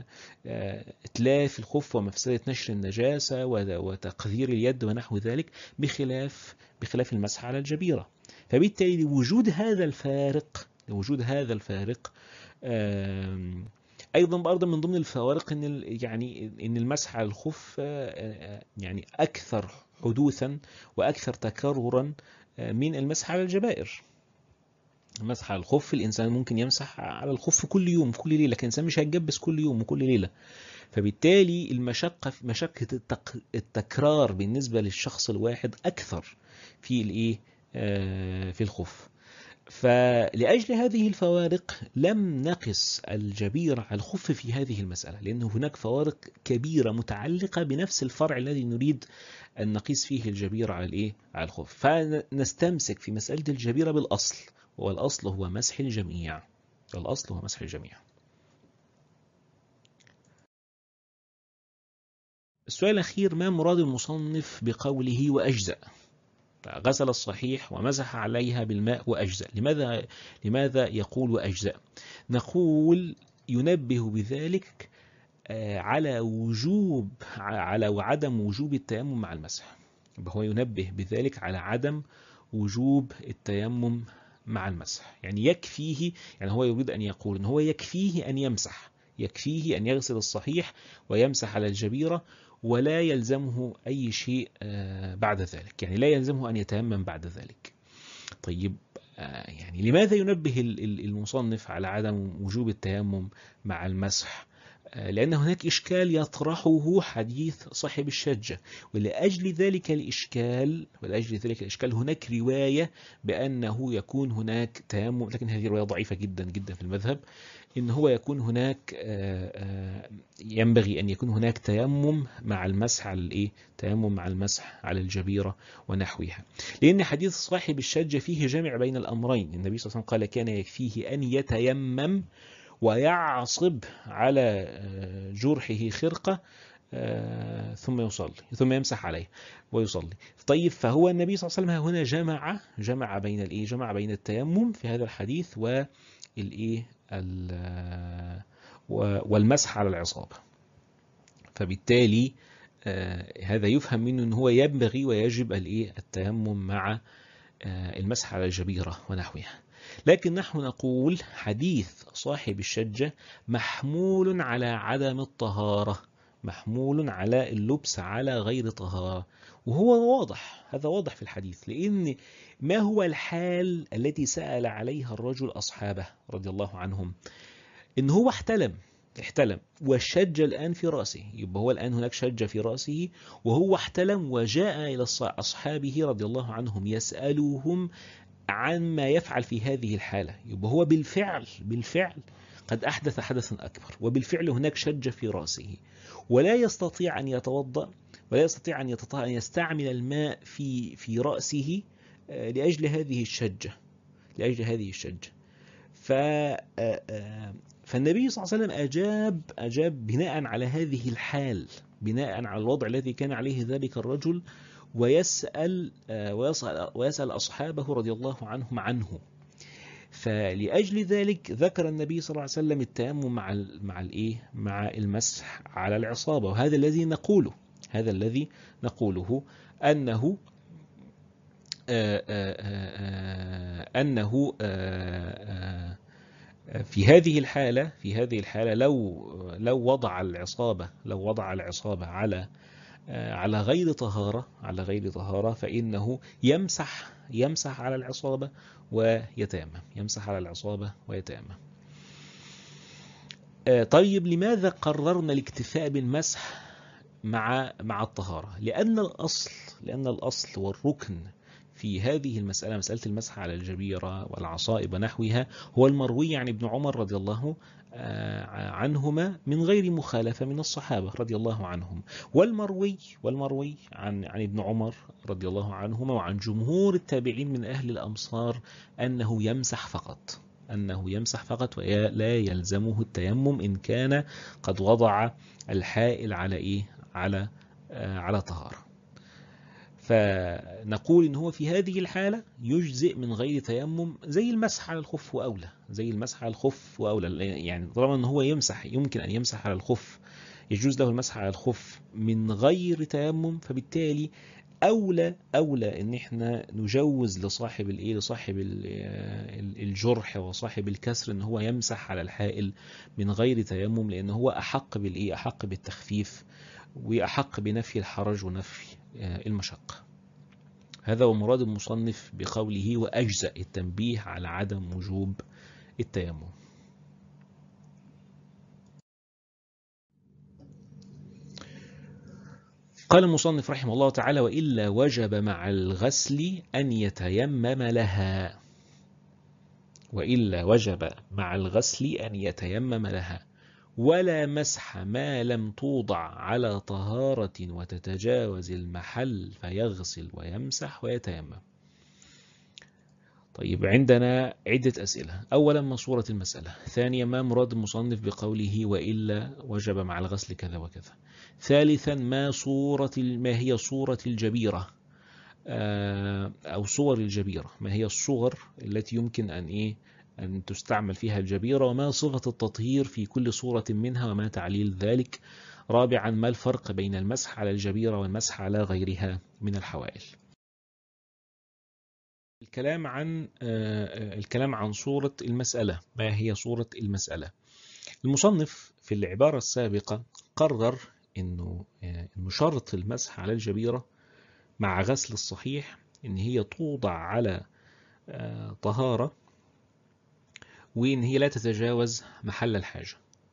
اتلاف الخف ومفسده نشر النجاسه وتقذير اليد ونحو ذلك، بخلاف بخلاف المسح على الجبيره. فبالتالي لوجود هذا الفارق لوجود هذا الفارق ايضا برضه من ضمن الفوارق ان يعني ان المسح على الخف يعني اكثر حدوثا واكثر تكررا من المسح على الجبائر. مسح على الخف، الإنسان ممكن يمسح على الخف كل يوم كل ليلة، لكن الإنسان مش هيتجبس كل يوم وكل ليلة، فبالتالي المشقة مشقة التكرار بالنسبة للشخص الواحد أكثر في الإيه في الخف. فلأجل هذه الفوارق لم نقس الجبيرة على الخف في هذه المسألة، لأن هناك فوارق كبيرة متعلقة بنفس الفرع الذي نريد أن نقيس فيه الجبيرة على الإيه على الخف. فنستمسك في مسألة الجبيرة بالأصل، والأصل هو مسح الجميع، الأصل هو مسح الجميع. السؤال الأخير: ما مراد المصنف بقوله وأجزأ؟ غسل الصحيح ومسح عليها بالماء وأجزأ، لماذا لماذا يقول وأجزأ؟ نقول ينبه بذلك على وجوب على وعدم وجوب التيمم مع المسح، هو ينبه بذلك على عدم وجوب التيمم مع المسح. يعني يكفيه، يعني هو يريد أن يقول أن هو يكفيه أن يمسح، يكفيه أن يغسل الصحيح ويمسح على الجبيرة، ولا يلزمه أي شيء بعد ذلك، يعني لا يلزمه أن يتيمم بعد ذلك. طيب يعني لماذا ينبه المصنف على عدم وجوب التيمم مع المسح؟ لأن هناك إشكال يطرحه حديث صاحب الشجة، ولأجل ذلك الإشكال ولأجل ذلك الإشكال هناك رواية بأنه يكون هناك تيمم، لكن هذه رواية ضعيفة جدا جدا في المذهب، إن هو يكون هناك ينبغي أن يكون هناك تيمم مع المسح على الإيه؟ تيمم مع المسح على الجبيرة ونحوها، لأن حديث صاحب الشجة فيه جمع بين الأمرين. النبي صلى الله عليه وسلم قال كان يكفيه أن يتيمم ويعصب على جرحه خرقة ثم يصلي ثم يمسح عليه ويصلي. طيب فهو النبي صلى الله عليه وسلم هنا جمع جمع بين الايه جمع بين التيمم في هذا الحديث والايه والمسح على العصابة، فبالتالي هذا يفهم منه ان هو ينبغي ويجب الايه التيمم مع المسح على الجبيرة ونحوها. لكن نحن نقول حديث صاحب الشجة محمول على عدم الطهارة، محمول على اللبس على غير طهارة، وهو واضح، هذا واضح في الحديث، لأن ما هو الحال التي سأل عليها الرجل أصحابه رضي الله عنهم؟ إن هو احتلم احتلم والشجة الآن في رأسه، يبقى هو الآن هناك شجة في رأسه وهو احتلم، وجاء إلى أصحابه رضي الله عنهم يسألوهم عما يفعل في هذه الحالة، يبقى هو بالفعل بالفعل قد أحدث حدثا أكبر، وبالفعل هناك شجة في رأسه، ولا يستطيع أن يتوضأ، ولا يستطيع أن أن يستعمل الماء في في رأسه لأجل هذه الشجة لأجل هذه الشجة ف فالنبي صلى الله عليه وسلم أجاب أجاب بناء على هذه الحال بناء على الوضع الذي كان عليه ذلك الرجل، ويسأل ويسأل, ويسأل أصحابه رضي الله عنهم عنه. فلأجل ذلك ذكر النبي صلى الله عليه وسلم التيمم مع ال مع الايه مع المسح على العصابة. وهذا الذي نقوله هذا الذي نقوله أنه آآ آآ أنه آآ في هذه الحالة في هذه الحالة لو لو وضع العصابة لو وضع العصابة على على غير طهارة على غير طهارة فإنه يمسح يمسح على العصابة ويتيمم يمسح على العصابة ويتيمم. طيب لماذا قررنا الاكتفاء بالمسح مع مع الطهارة؟ لأن الأصل لأن الأصل والركن في هذه المسألة، مسألة المسح على الجبيرة والعصائب ونحوها، هو المروي عن ابن عمر رضي الله عنهما من غير مخالفة من الصحابة رضي الله عنهم، والمروي والمروي عن عن ابن عمر رضي الله عنهما وعن جمهور التابعين من أهل الأمصار أنه يمسح فقط أنه يمسح فقط ولا يلزمه التيمم إن كان قد وضع الحائل على إيه على آه على طهارة. فنقول إن هو في هذه الحالة يجزئ من غير تيمم، زي المسح على الخف وأولى زي المسح على الخف وأولى يعني طالما إن هو يمسح يمكن أن يمسح على الخف، يجوز له المسح على الخف من غير تيمم، فبالتالي أولى أولى إن إحنا نجوز لصاحب الإيه لصاحب الجرح وصاحب الكسر إن هو يمسح على الحائل من غير تيمم، لأن هو أحق بالإيه أحق بالتخفيف وأحق بنفي الحرج ونفي المشقة. هذا هو مراد المصنف بقوله وأجزأ، التنبيه على عدم وجوب التيمم. قال المصنف رحمه الله تعالى وإلا وجب مع الغسل أن يتيمم لها وإلا وجب مع الغسل أن يتيمم لها ولا مسح ما لم توضع على طهارة وتتجاوز المحل فيغسل ويمسح ويتيمم. طيب عندنا عدة أسئلة. أولا ما صورة المسألة؟ ثانيا ما مراد المصنف بقوله وإلا وجب مع الغسل كذا وكذا؟ ثالثا ما صورة ما هي صورة الجبيرة أو صور الجبيرة؟ ما هي الصور التي يمكن أن إيه أن تستعمل فيها الجبيرة؟ وما صفة التطهير في كل صورة منها وما تعليل ذلك؟ رابعا ما الفرق بين المسح على الجبيرة والمسح على غيرها من الحوائل؟ الكلام عن الكلام عن صورة المسألة. ما هي صورة المسألة؟ المصنف في العبارة السابقة قرر إنه إنه شرط المسح على الجبيرة مع غسل الصحيح إن هي توضع على طهارة وإن هي لا تتجاوز محل الحاجة.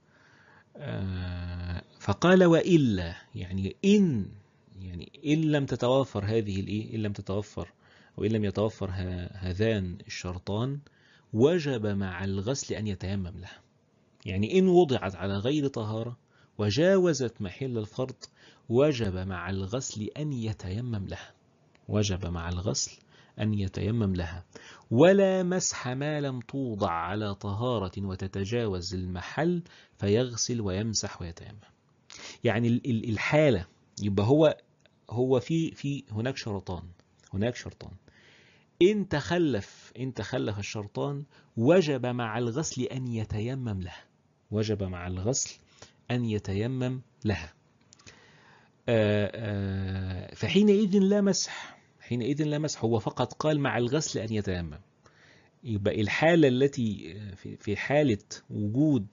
فقال وإلا يعني إن يعني إن لم تتوفر هذه الإيه إن لم تتوفر وإن لم يتوفر هذان الشرطان وجب مع الغسل أن يتيمم لها. يعني إن وضعت على غير طهارة وجاوزت محل الفرض وجب مع الغسل أن يتيمم لها وجب مع الغسل أن يتيمم لها ولا مسح ما لم توضع على طهارة وتتجاوز المحل فيغسل ويمسح ويتيمم. يعني الحالة يبقى هو هو في في هناك شرطان هناك شرطان إن تخلف إن تخلف الشرطان وجب مع الغسل أن يتيمم لها وجب مع الغسل أن يتيمم لها. آآ آآ فحينئذ لا مسح حينئذ لا مسح هو فقط قال مع الغسل أن يتيمم. يبقى الحالة التي في حالة وجود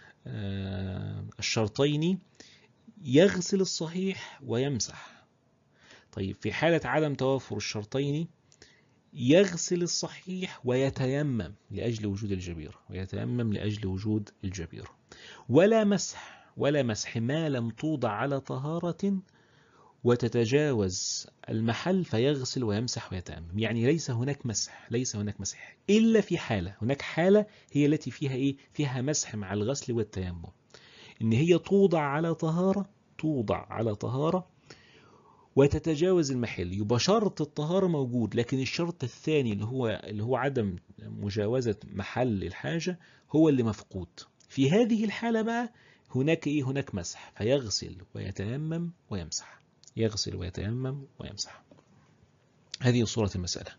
الشرطين يغسل الصحيح ويمسح. طيب في حالة عدم توافر الشرطين يغسل الصحيح ويتيمم لأجل وجود الجبيرة ويتيمم لأجل وجود الجبيرة. ولا مسح ولا مسح ما لم توضع على طهارة وتتجاوز المحل فيغسل ويمسح ويتيمم. يعني ليس هناك مسح ليس هناك مسح إلا في حالة هناك حالة هي التي فيها إيه فيها مسح مع الغسل والتيمم، إن هي توضع على طهارة توضع على طهارة وتتجاوز المحل. يبقى شرط الطهارة موجود لكن الشرط الثاني اللي هو اللي هو عدم مجاوزة محل الحاجة هو اللي مفقود. في هذه الحالة بقى هناك إيه؟ هناك مسح، فيغسل ويتيمم ويمسح، يغسل ويتيمم ويمسح. هذه صورة المسألة.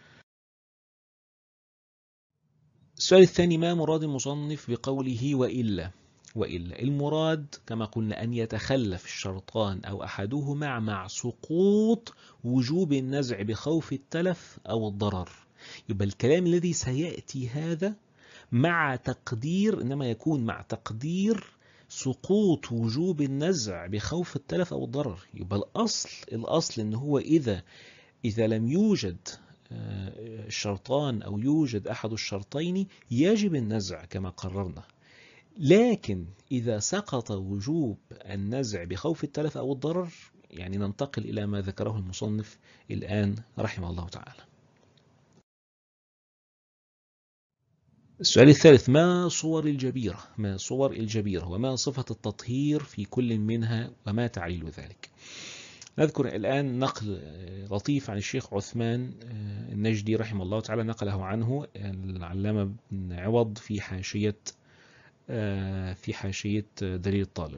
السؤال الثاني: ما مراد المصنف بقوله وإلا؟ وإلا المراد كما قلنا أن يتخلف الشرطان أو أحدهما مع سقوط وجوب النزع بخوف التلف أو الضرر. يبقى الكلام الذي سيأتي هذا مع تقدير، إنما يكون مع تقدير سقوط وجوب النزع بخوف التلف أو الضرر. يبقى الأصل الأصل إن هو إذا إذا لم يوجد الشرطان أو يوجد أحد الشرطين يجب النزع كما قررنا. لكن إذا سقط وجوب النزع بخوف التلف أو الضرر، يعني ننتقل إلى ما ذكره المصنف الآن رحمه الله تعالى. السؤال الثالث: ما صور الجبيرة؟ ما صور الجبيرة وما صفة التطهير في كل منها وما تعليل ذلك؟ نذكر الآن نقل لطيف عن الشيخ عثمان النجدي رحمه الله تعالى، نقله عنه العلامة بن عوض في حاشية في حاشية دليل الطالب.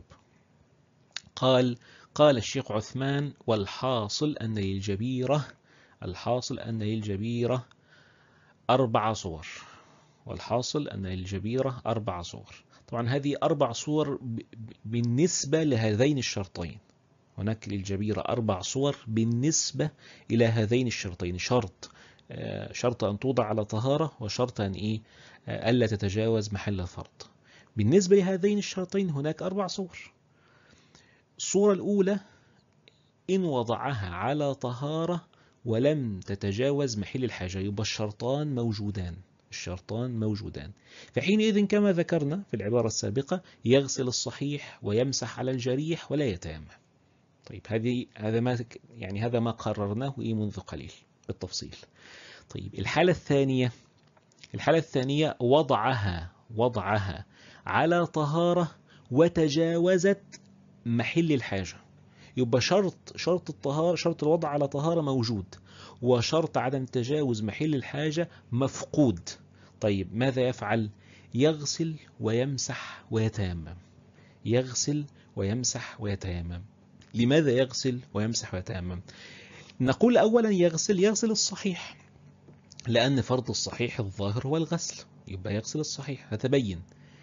قال قال الشيخ عثمان: والحاصل أن للجبيرة الحاصل أن للجبيرة أربع صور. والحاصل أن للجبيرة أربع صور. طبعا هذه أربع صور بالنسبة لهذين الشرطين. هناك للجبيرة أربع صور بالنسبة إلى هذين الشرطين. شرط شرط أن توضع على طهارة، وشرط أن إيه ألا تتجاوز محل الفرض. بالنسبة لهذين الشرطين هناك أربع صور. الصورة الأولى: إن وضعها على طهارة ولم تتجاوز محل الحاجة. يبقى الشرطان موجودان الشرطان موجودان فحينئذ كما ذكرنا في العبارة السابقة يغسل الصحيح ويمسح على الجريح ولا يتيمم. طيب هذه هذا ما يعني هذا ما قررناه إيه منذ قليل بالتفصيل. طيب الحالة الثانية الحالة الثانية وضعها وضعها على طهارة وتجاوزت محل الحاجة. يبقى شرط شرط الطهارة شرط الوضع على طهارة موجود، وشرط عدم تجاوز محل الحاجة مفقود. طيب ماذا يفعل؟ يغسل ويمسح ويتيمم. يغسل ويمسح ويتيمم. لماذا يغسل ويمسح ويتيمم؟ نقول أولا يغسل يغسل الصحيح، لأن فرض الصحيح الظاهر هو الغسل، يبقى يغسل الصحيح هتبين.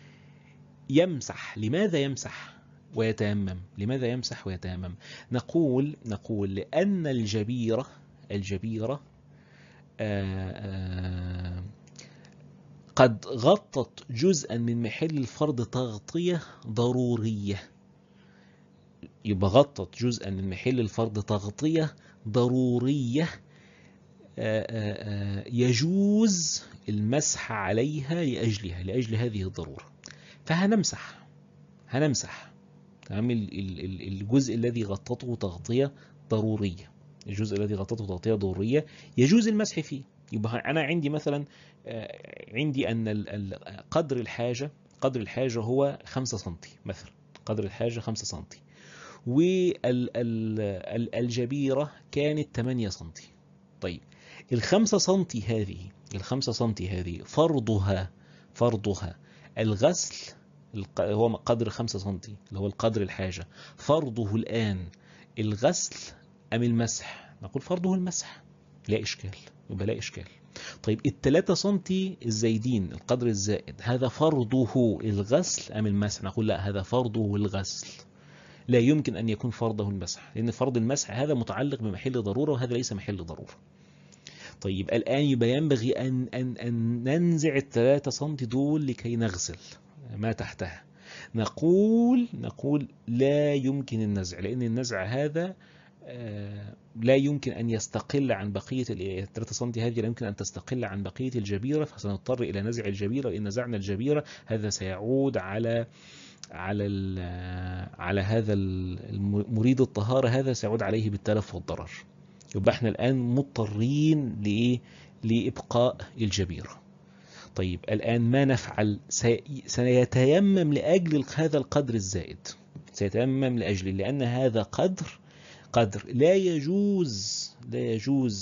يمسح، لماذا يمسح ويتيمم؟ لماذا يمسح ويتيمم؟ نقول نقول لأن الجبيرة الجبيرة آآ آآ قد غطت جزءا من محل الفرض تغطية ضرورية. يبقى غطت جزءا من محل الفرض تغطية ضرورية آآ آآ يجوز المسح عليها لأجلها لأجل هذه الضرورة، فهنمسح هنمسح تمام الجزء الذي غطته تغطية ضرورية. الجزء الذي غطته تغطية ضرورية يجوز المسح فيه. يبقى أنا عندي مثلا عندي أن قدر الحاجة قدر الحاجة هو خمسة سنتي مثلا، قدر الحاجة خمسة سنتي، والجبيرة كانت ثمانية سنتي. طيب الخمسة سنتي هذه الخمسة سنتي هذه فرضها فرضها الغسل، هو قدر خمسة سنتي اللي هو القدر الحاجة، فرضه الآن الغسل أم المسح؟ نقول فرضه المسح، لا إشكال، يبقى لا إشكال. طيب الثلاثة سنتي الزايدين القدر الزائد هذا فرضه الغسل أم المسح؟ نقول لا، هذا فرضه الغسل، لا يمكن أن يكون فرضه المسح، لأن فرض المسح هذا متعلق بمحل ضرورة وهذا ليس محل ضرورة. طيب الآن يبقى ينبغي أن, أن, أن ننزع الثلاثة سنتي دول لكي نغسل ما تحتها. نقول نقول لا يمكن النزع، لأن النزع هذا لا يمكن أن يستقل عن بقية الثلاثة سنتي هذه، لا يمكن أن تستقل عن بقية الجبيرة، فسنضطر إلى نزع الجبيرة. إن نزعنا الجبيرة هذا سيعود على على على هذا المريد الطهارة، هذا سيعود عليه بالتلف والضرر. يبقى احنا الآن مضطرين لإيه؟ لإبقاء الجبيرة. طيب الآن ما نفعل؟ سيتيمم لأجل هذا القدر الزائد، سيتيمم لأجل، لأن هذا قدر قدر لا يجوز لا يجوز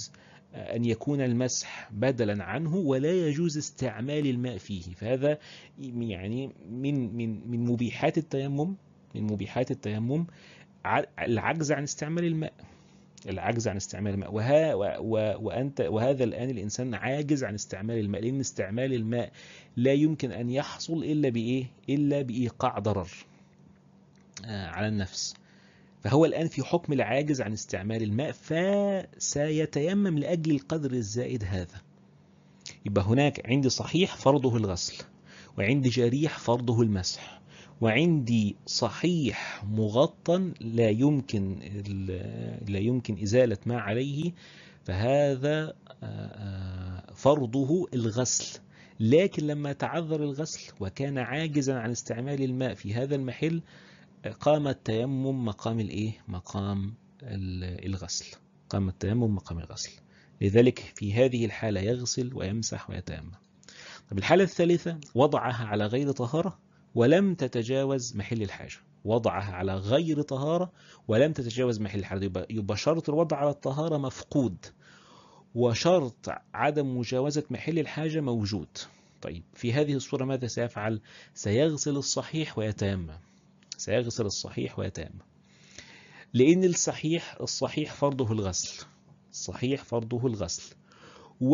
أن يكون المسح بدلا عنه ولا يجوز استعمال الماء فيه. فهذا يعني من من من مبيحات التيمم، من مبيحات التيمم العجز عن استعمال الماء، العجز عن استعمال الماء. وها وأنت وهذا الآن الإنسان عاجز عن استعمال الماء، لأن استعمال الماء لا يمكن أن يحصل إلا بإيه؟ إلا بإيقاع ضرر على النفس. فهو الآن في حكم العاجز عن استعمال الماء، فسيتيمم لأجل القدر الزائد هذا. يبقى هناك عندي صحيح فرضه الغسل، وعندي جريح فرضه المسح، وعندي صحيح مغطى لا يمكن لا يمكن إزالة ما عليه، فهذا فرضه الغسل. لكن لما تعذر الغسل وكان عاجزا عن استعمال الماء في هذا المحل، قام التيمم مقام الايه؟ مقام الغسل. قام التيمم مقام الغسل. لذلك في هذه الحالة يغسل ويمسح ويتيمم. طب الحالة الثالثة، وضعها على غير طهارة ولم تتجاوز محل الحاجة. وضعها على غير طهارة ولم تتجاوز محل الحاجة، يبقى, يبقى شرط الوضع على الطهارة مفقود، وشرط عدم مجاوزة محل الحاجة موجود. طيب في هذه الصورة ماذا سيفعل؟ سيغسل الصحيح ويتيمم. سيغسل الصحيح ويتيمم، لأن الصحيح الصحيح فرضه الغسل. الصحيح فرضه الغسل، و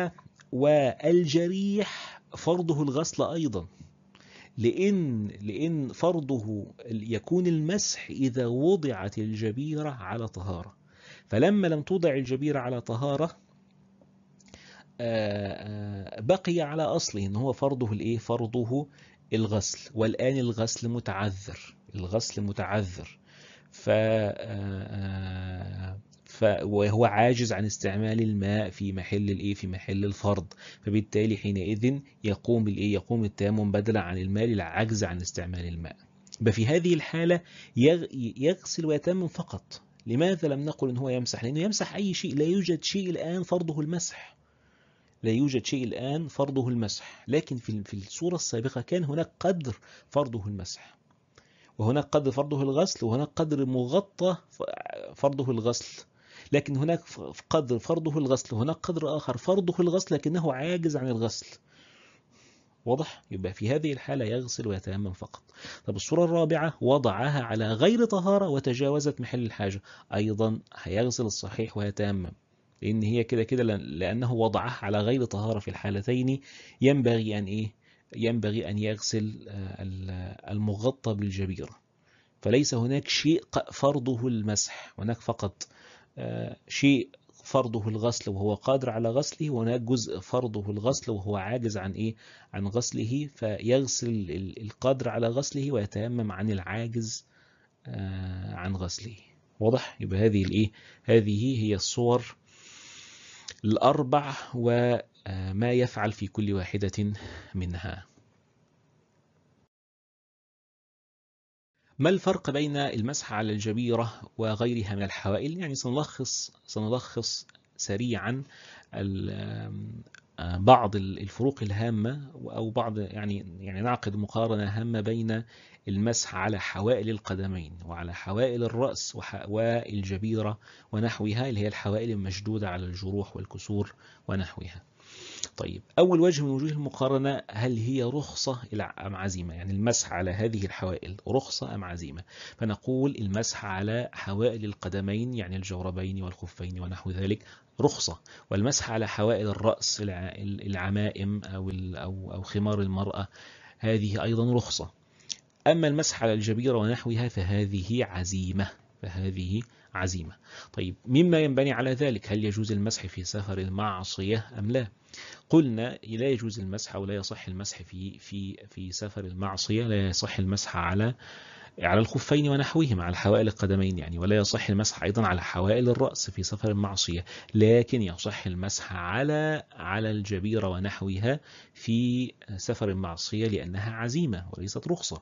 والجريح فرضه الغسل أيضا، لأن لأن فرضه يكون المسح إذا وضعت الجبيرة على طهارة. فلما لم توضع الجبيرة على طهارة بقي على أصله إن هو فرضه الإيه؟ فرضه الغسل. والآن الغسل متعذر، الغسل متعذر، ف... ف... وهو عاجز عن استعمال الماء في محل الايه؟ في محل الفرض. فبالتالي حينئذ يقوم بالايه؟ يقوم التيمم بدلا عن الماء للعجز عن استعمال الماء. ففي هذه الحالة يغ... يغسل ويتيمم فقط. لماذا لم نقل ان هو يمسح؟ لانه يمسح اي شيء، لا يوجد شيء الان فرضه المسح، لا يوجد شيء الآن فرضه المسح. لكن في في الصورة السابقة كان هناك قدر فرضه المسح، وهناك قدر فرضه الغسل، وهناك قدر مغطى فرضه الغسل. لكن هناك قدر فرضه الغسل، وهناك قدر آخر فرضه الغسل لكنه عاجز عن الغسل. واضح؟ يبقى في هذه الحالة يغسل ويتيمم فقط. طب الصورة الرابعة، وضعها على غير طهارة وتجاوزت محل الحاجة، أيضا هيغسل الصحيح ويتيمم، لأن هي كده كده لأنه وضعها على غير طهارة. في الحالتين ينبغي أن إيه؟ ينبغي أن يغسل المغطى بالجبيرة. فليس هناك شيء فرضه المسح، هناك فقط شيء فرضه الغسل وهو قادر على غسله، وهناك جزء فرضه الغسل وهو عاجز عن إيه؟ عن غسله، فيغسل القادر على غسله ويتيمم عن العاجز عن غسله. واضح؟ يبقى هذه الإيه؟ هذه هي الصور الأربع وما يفعل في كل واحدة منها. ما الفرق بين المسح على الجبيرة وغيرها من الحوائل؟ يعني سنلخص سنلخص سريعا بعض الفروق الهامة، أو بعض يعني يعني نعقد مقارنة هامة بين المسح على حوائل القدمين وعلى حوائل الرأس والجبيرة ونحوها، اللي هي الحوائل المشدودة على الجروح والكسور ونحوها. طيب، أول وجه من وجوه المقارنة، هل هي رخصة أم عزيمة؟ يعني المسح على هذه الحوائل رخصة أم عزيمة؟ فنقول المسح على حوائل القدمين يعني الجوربين والخفين ونحو ذلك رخصة، والمسح على حوائل الرأس العمائم أو أو خمار المرأة هذه أيضا رخصة. أما المسح على الجبيرة ونحوها فهذه عزيمة، فهذه عزيمة. طيب، مما ينبني على ذلك، هل يجوز المسح في سفر المعصية أم لا؟ قلنا لا يجوز المسح أو لا يصح المسح في في في سفر المعصية. لا يصح المسح على على الخفين ونحوهما، على حوائل القدمين يعني، ولا يصح المسح أيضا على حوائل الرأس في سفر المعصية، لكن يصح المسح على على الجبيرة ونحوها في سفر المعصية لأنها عزيمة وليست رخصة.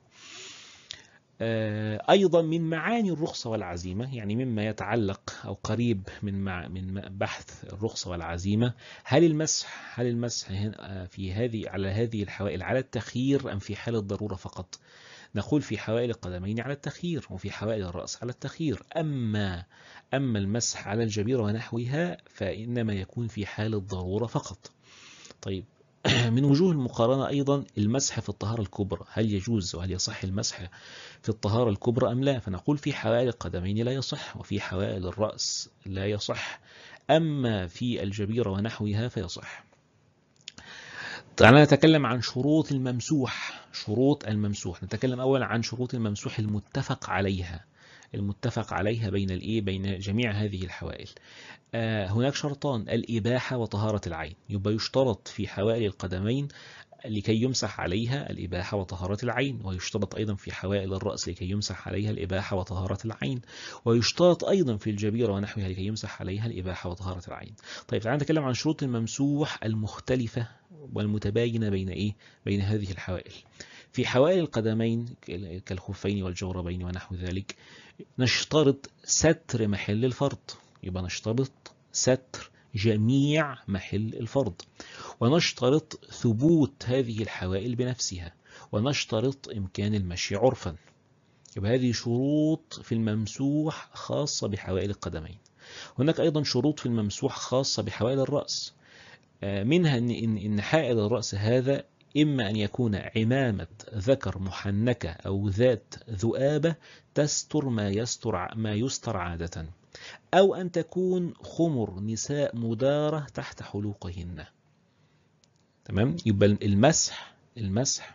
أيضا من معاني الرخصة والعزيمة، يعني مما يتعلق أو قريب من مع من بحث الرخصة والعزيمة، هل المسح هل المسح في هذه على هذه الحوائل على التخيير أم في حال الضرورة فقط؟ نقول في حوائل القدمين على التخيير، وفي حوائل الرأس على التخيير. أما أما المسح على الجبيرة ونحوها فإنما يكون في حال الضرورة فقط. طيب، من وجوه المقارنة أيضا المسح في الطهارة الكبرى، هل يجوز وهل يصح المسح في الطهارة الكبرى أم لا؟ فنقول في حوائل القدمين لا يصح، وفي حوائل الرأس لا يصح، أما في الجبيرة ونحوها فيصح. تعالى نتكلم عن شروط الممسوح. شروط الممسوح، نتكلم أولا عن شروط الممسوح المتفق عليها، المتفق عليها بين الإيه بين جميع هذه الحوائل. آه هناك شرطان، الإباحة وطهارة العين. يبقى يشترط في حوائل القدمين لكي يمسح عليها الإباحة وطهارة العين، ويشترط أيضا في حوائل الرأس لكي يمسح عليها الإباحة وطهارة العين، ويشترط أيضا في الجبيرة ونحوها لكي يمسح عليها الإباحة وطهارة العين. طيب، تعالى نتكلم عن شروط الممسوح المختلفة والمتباينة بين إيه بين هذه الحوائل. في حوائل القدمين كالخفين والجوربين ونحو ذلك نشترط ستر محل الفرض، يبقى نشترط ستر جميع محل الفرض، ونشترط ثبوت هذه الحوائل بنفسها، ونشترط إمكان المشي عرفا. يبقى هذه شروط في الممسوح خاصة بحوائل القدمين. هناك أيضا شروط في الممسوح خاصة بحوائل الرأس، منها إن إن حائل الرأس هذا إما أن يكون عمامة ذكر محنكة أو ذات ذؤابة تستر ما يستر ما يستر عادة، أو أن تكون خمر نساء مدارة تحت حلوقهن. تمام. يبقى المسح المسح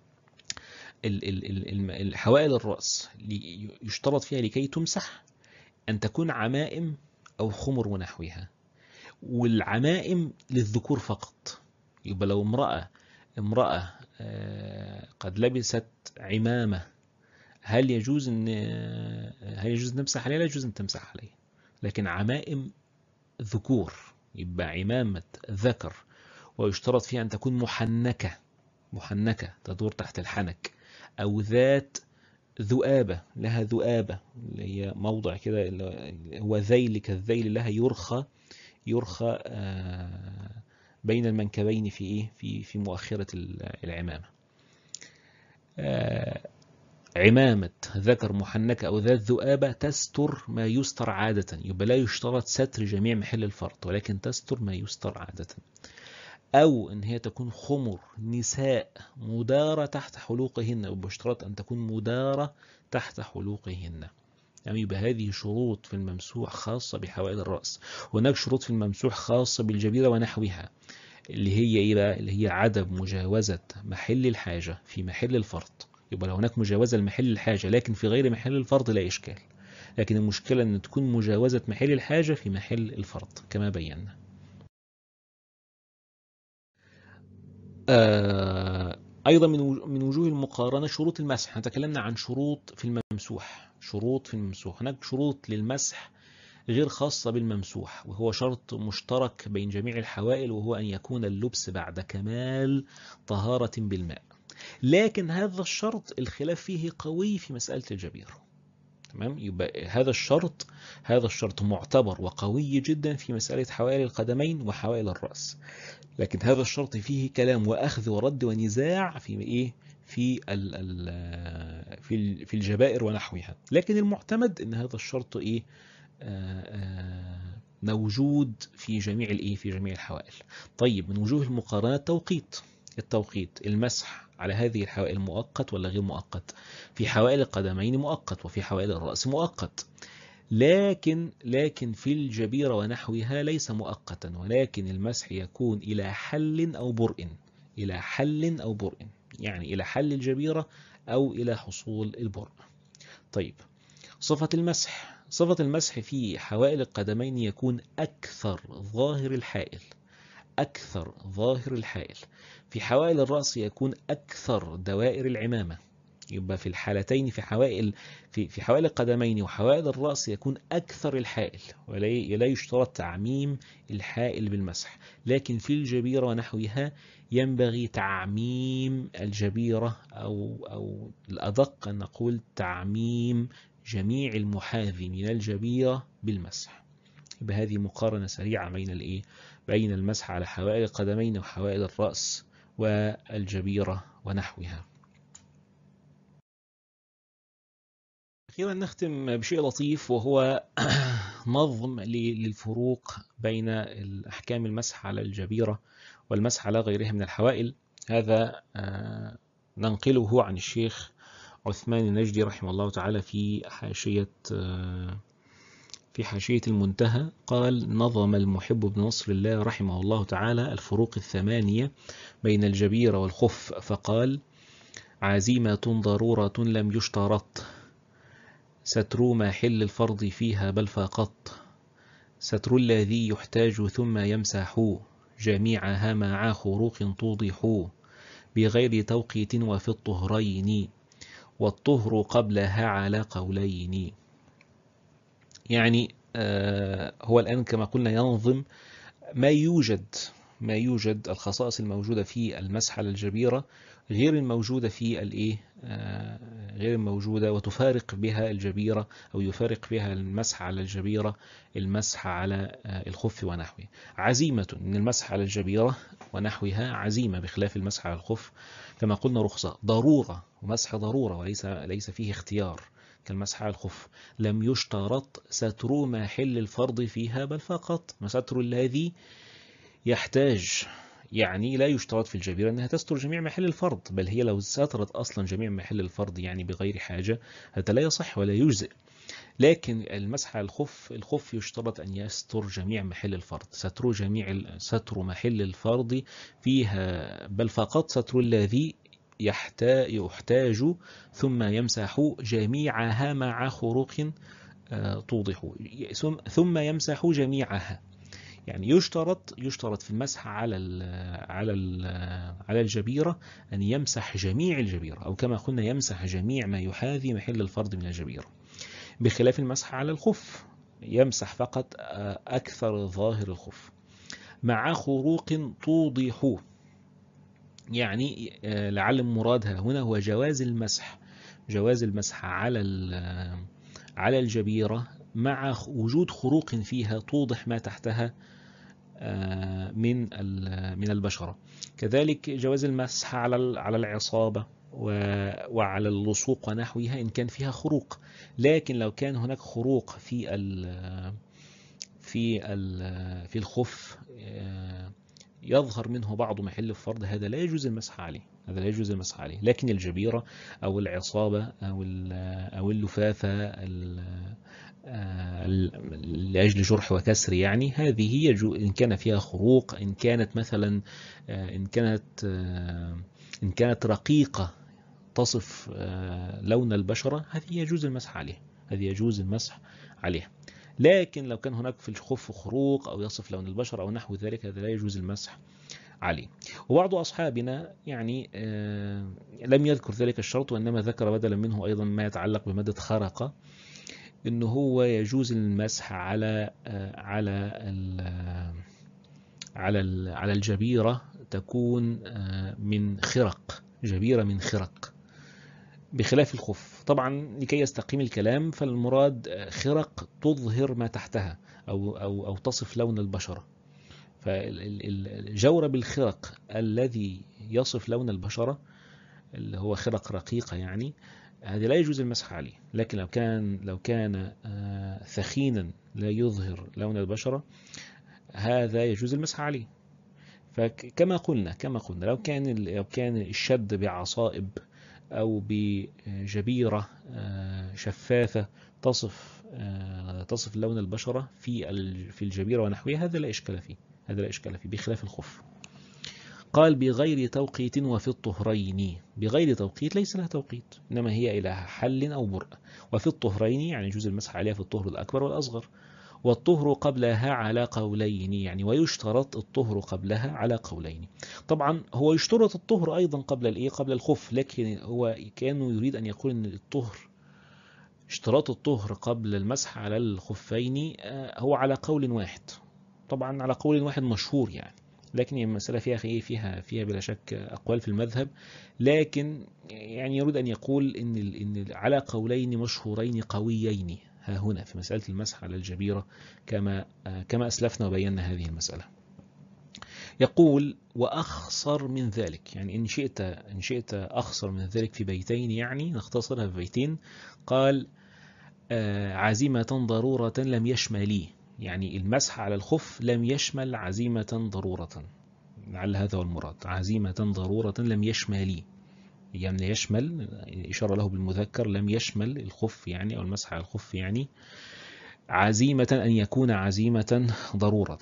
الحوائل الرأس يشترط فيها لكي تمسح أن تكون عمائم أو خمر ونحوها، والعمائم للذكور فقط. يبقى لو امرأة امرأة قد لبست عمامة، هل يجوز ان هل يجوز نمسح عليها؟ لا يجوز ان تمسح عليها. لكن عمائم ذكور يبقى عمامة ذكر، ويشترط فيها أن تكون محنكة محنكة تدور تحت الحنك، أو ذات ذؤابة، لها ذؤابة اللي هي موضع كده هو ذيل كالذيل لها يرخى يرخى بين المنكبين في إيه في في مؤخرة العمامة. عمامة ذكر محنكة أو ذات ذؤابة تستر ما يستر عادة، يبقى لا يشترط ستر جميع محل الفرض، ولكن تستر ما يستر عادة. أو أن هي تكون خمر نساء مدارة تحت حلوقهن، وباشتراط أن تكون مدارة تحت حلوقهن. يعني يبقى هذه شروط في الممسوح خاصة بحوائل الرأس. هناك شروط في الممسوح خاصة بالجبيرة ونحوها، اللي هي إيه بقى؟ اللي هي عدم مجاوزة محل الحاجة في محل الفرض. يبقى لو هناك مجاوزة لمحل الحاجة لكن في غير محل الفرض لا إشكال، لكن المشكلة أن تكون مجاوزة محل الحاجة في محل الفرض كما بينا. آه أيضا من وجوه المقارنة شروط المسح. تكلمنا عن شروط في الممسوح شروط في الممسوح هناك شروط للمسح غير خاصة بالممسوح، وهو شرط مشترك بين جميع الحوائل، وهو أن يكون اللبس بعد كمال طهارة بالماء. لكن هذا الشرط الخلاف فيه قوي في مسألة الجبيرة. تمام. يبقى هذا الشرط هذا الشرط معتبر وقوي جدا في مسألة حوائل القدمين وحوائل الرأس، لكن هذا الشرط فيه كلام وأخذ ورد ونزاع في إيه في ال ال في في الجبائر ونحوها. لكن المعتمد أن هذا الشرط إيه آآ آآ موجود في جميع الإيه في جميع الحوائل. طيب، من وجوه المقارنة التوقيت التوقيت المسح على هذه الحوائل مؤقت ولا غير مؤقت؟ في حوائل القدمين مؤقت، وفي حوائل الرأس مؤقت. لكن لكن في الجبيرة ونحوها ليس مؤقتا، ولكن المسح يكون إلى حل أو برء إلى حل أو برء يعني إلى حل الجبيرة أو إلى حصول البرء. طيب، صفة المسح صفة المسح في حوائل القدمين يكون أكثر ظاهر الحائل أكثر ظاهر الحائل في حوائل الرأس يكون أكثر دوائر العمامة. يبقى في الحالتين في حوائل في في حوائل القدمين وحوائل الرأس يكون أكثر الحائل، ولا يشترط تعميم الحائل بالمسح. لكن في الجبيرة ونحوها ينبغي تعميم الجبيرة، أو أو الأدق أن نقول تعميم جميع المحاذي من الجبيرة بالمسح. يبقى هذه مقارنة سريعة بين الإيه بين المسح على حوائل القدمين وحوائل الرأس والجبيرة ونحوها. أخيرا نختم بشيء لطيف، وهو نظم للفروق بين الأحكام المسح على الجبيرة والمسح على غيرها من الحوائل. هذا ننقله عن الشيخ عثمان النجدي رحمه الله تعالى في حاشية في حاشية المنتهى. قال: نظم المحب بن نصر الله رحمه الله تعالى الفروق الثمانية بين الجبيرة والخف، فقال: عزيمة ضرورة لم يشترط، ستر ما حل الفرض فيها بل فقط، ستر الذي يحتاج ثم يمسح، جميعها مع خروق توضح، بغير توقيت وفي الطهرين، والطهر قبلها على قولين. يعني آه هو الآن كما قلنا ينظم ما يوجد ما يوجد الخصائص الموجودة في المسح على الجبيرة غير الموجودة في الايه آه غير الموجودة وتفارق بها الجبيرة، أو يفارق بها المسح على الجبيرة المسح على آه الخف ونحوه. عزيمة من المسح على الجبيرة ونحوها عزيمة بخلاف المسح على الخف، كما قلنا رخصة. ضرورة ومسح ضرورة وليس ليس فيه اختيار كالمسح على الخف. لم يشترط، ستر ما حل الفرض فيها بل فقط، ستر الذي يحتاج، يعني لا يشترط في الجبيرة أنها تستر جميع محل الفرض، بل هي لو سترت أصلا جميع محل الفرض يعني بغير حاجة هذا لا يصح ولا يجزئ. لكن المسح على الخف، الخف يشترط أن يستر جميع محل الفرض، ستر جميع ستر محل الفرض فيها بل فقط، ستر الذي يحتاج ثم يمسح جميعها مع خروق توضح، ثم يمسح جميعها. يعني يشترط يشترط في المسح على ال على ال على الجبيرة أن يمسح جميع الجبيرة، أو كما قلنا يمسح جميع ما يحاذي محل الفرض من الجبيرة، بخلاف المسح على الخف يمسح فقط أكثر ظاهر الخف مع خروق توضح. يعني لعل المراد هنا هو جواز المسح جواز المسح على على الجبيرة مع وجود خروق فيها توضح ما تحتها من من البشرة. كذلك جواز المسح على على العصابة وعلى اللصوق ونحوها إن كان فيها خروق. لكن لو كان هناك خروق في ال في ال في الخف يظهر منه بعض محل الفرض، هذا لا يجوز المسح عليه هذا لا يجوز المسح عليه. لكن الجبيرة أو العصابة أو أو اللفافة لأجل جرح وكسر، يعني هذه يجوز إن كان فيها خروق، إن كانت مثلا إن كانت إن كانت رقيقة تصف لون البشرة، هذه يجوز المسح عليه هذه يجوز المسح عليه. لكن لو كان هناك في الخف خروق أو يصف لون البشرة أو نحو ذلك، هذا لا يجوز المسح عليه. وبعض أصحابنا يعني لم يذكر ذلك الشرط، وإنما ذكر بدلا منه أيضا ما يتعلق بمادة خرقة، إنه هو يجوز المسح على على على على الجبيرة تكون من خرق، جبيرة من خرق، بخلاف الخف. طبعا لكي يستقيم الكلام فالمراد خرق تظهر ما تحتها أو أو أو تصف لون البشرة. فالجور بالخرق الذي يصف لون البشرة اللي هو خرق رقيقة، يعني هذا لا يجوز المسح عليه. لكن لو كان لو كان ثخينا لا يظهر لون البشرة، هذا يجوز المسح عليه. فكما قلنا كما قلنا لو كان لو كان الشد بعصائب أو بجبيرة شفافة تصف تصف لون البشرة في في الجبيرة ونحوها، هذا لا إشكال فيه هذا لا إشكال فيه بخلاف الخف. قال: بغير توقيت وفي الطهرين. بغير توقيت ليس لها توقيت، إنما هي إلى حل أو برء. وفي الطهرين يعني يجوز المسح عليها في الطهر الأكبر والأصغر. والطهر قبلها على قولين، يعني ويشترط الطهر قبلها على قولين. طبعا هو يشترط الطهر أيضا قبل الإيه قبل الخف، لكن هو كانوا يريد أن يقول أن الطهر اشتراط الطهر قبل المسح على الخفين هو على قول واحد، طبعا على قول واحد مشهور يعني، لكن المسألة فيها فيها فيها بلا شك أقوال في المذهب. لكن يعني يريد أن يقول إن إن على قولين مشهورين قويين ها هنا في مسألة المسح على الجبيرة، كما كما أسلفنا وبينا هذه المسألة. يقول: وأخصر من ذلك، يعني إن شئت إن شئت أخصر من ذلك في بيتين، يعني نختصرها في بيتين. قال: عزيمة ضرورة لم يشمل، يعني المسح على الخف لم يشمل عزيمة ضرورة، لعل هذا هو المراد. عزيمة ضرورة لم يشمل، يعني يشمل إشارة له بالمذكر، لم يشمل الخف يعني، أو المسح على الخف يعني. عزيمة أن يكون عزيمة ضرورة.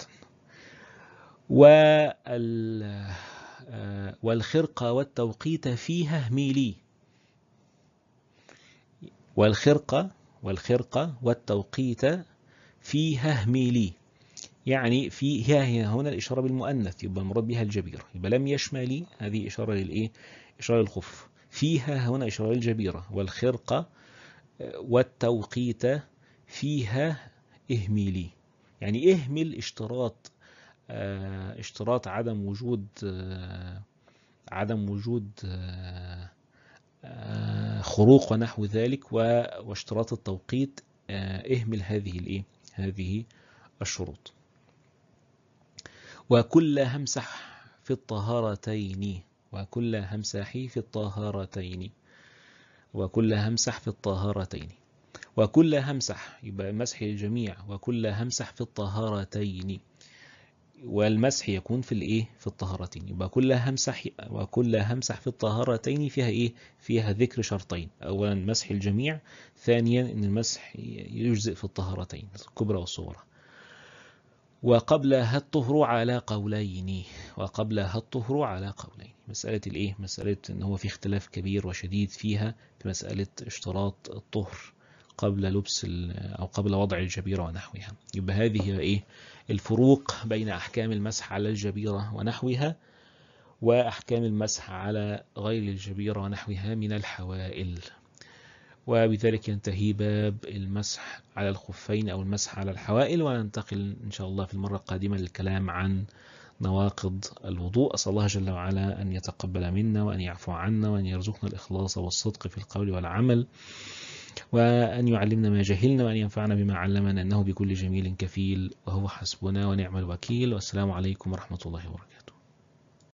والخرقة والتوقيت فيها ميلي. والخرقة والخرقة والتوقيت فيها ميلي، يعني فيها هنا الإشارة بالمؤنث، يبقى المراد بها الجبيرة. يبقى لم يشمل هذه إشارة للإيه؟ إشارة للخف. فيها هنا إشارة للجبيرة. والخرقة والتوقيت فيها اهملي، يعني اهمل اشتراط اه اشتراط عدم وجود اه عدم وجود اه اه خروق ونحو ذلك، واشتراط التوقيت اه اهمل هذه الايه هذه الشروط. وكل همسح في الطهارتين وكل همسح في الطهارتين وكل همسح في الطهارتين وكل همسح، يبقى مسح الجميع. وكل همسح في الطهارتين، والمسح يكون في الايه في الطهارتين. يبقى كل همسح وكل همسح في الطهارتين فيها ايه فيها ذكر شرطين: اولا مسح الجميع، ثانيا ان المسح يجزئ في الطهارتين الكبرى والصغرى. وقبلها الطهر على قولين وقبلها الطهر على قولين. مسألة الايه مسألة ان هو في اختلاف كبير وشديد فيها في مسألة اشتراط الطهر قبل لبس او قبل وضع الجبيرة ونحوها. يبقى هذه هي ايه الفروق بين احكام المسح على الجبيرة ونحوها واحكام المسح على غير الجبيرة ونحوها من الحوائل. وبذلك ينتهي باب المسح على الخفين أو المسح على الحوائل، وننتقل إن شاء الله في المرة القادمة للكلام عن نواقض الوضوء. أسأل الله جل وعلا أن يتقبل منا وأن يعفو عنا وأن يرزقنا الإخلاص والصدق في القول والعمل، وأن يعلمنا ما جهلنا وأن ينفعنا بما علمنا، أنه بكل جميل كفيل وهو حسبنا ونعم الوكيل. والسلام عليكم ورحمة الله وبركاته.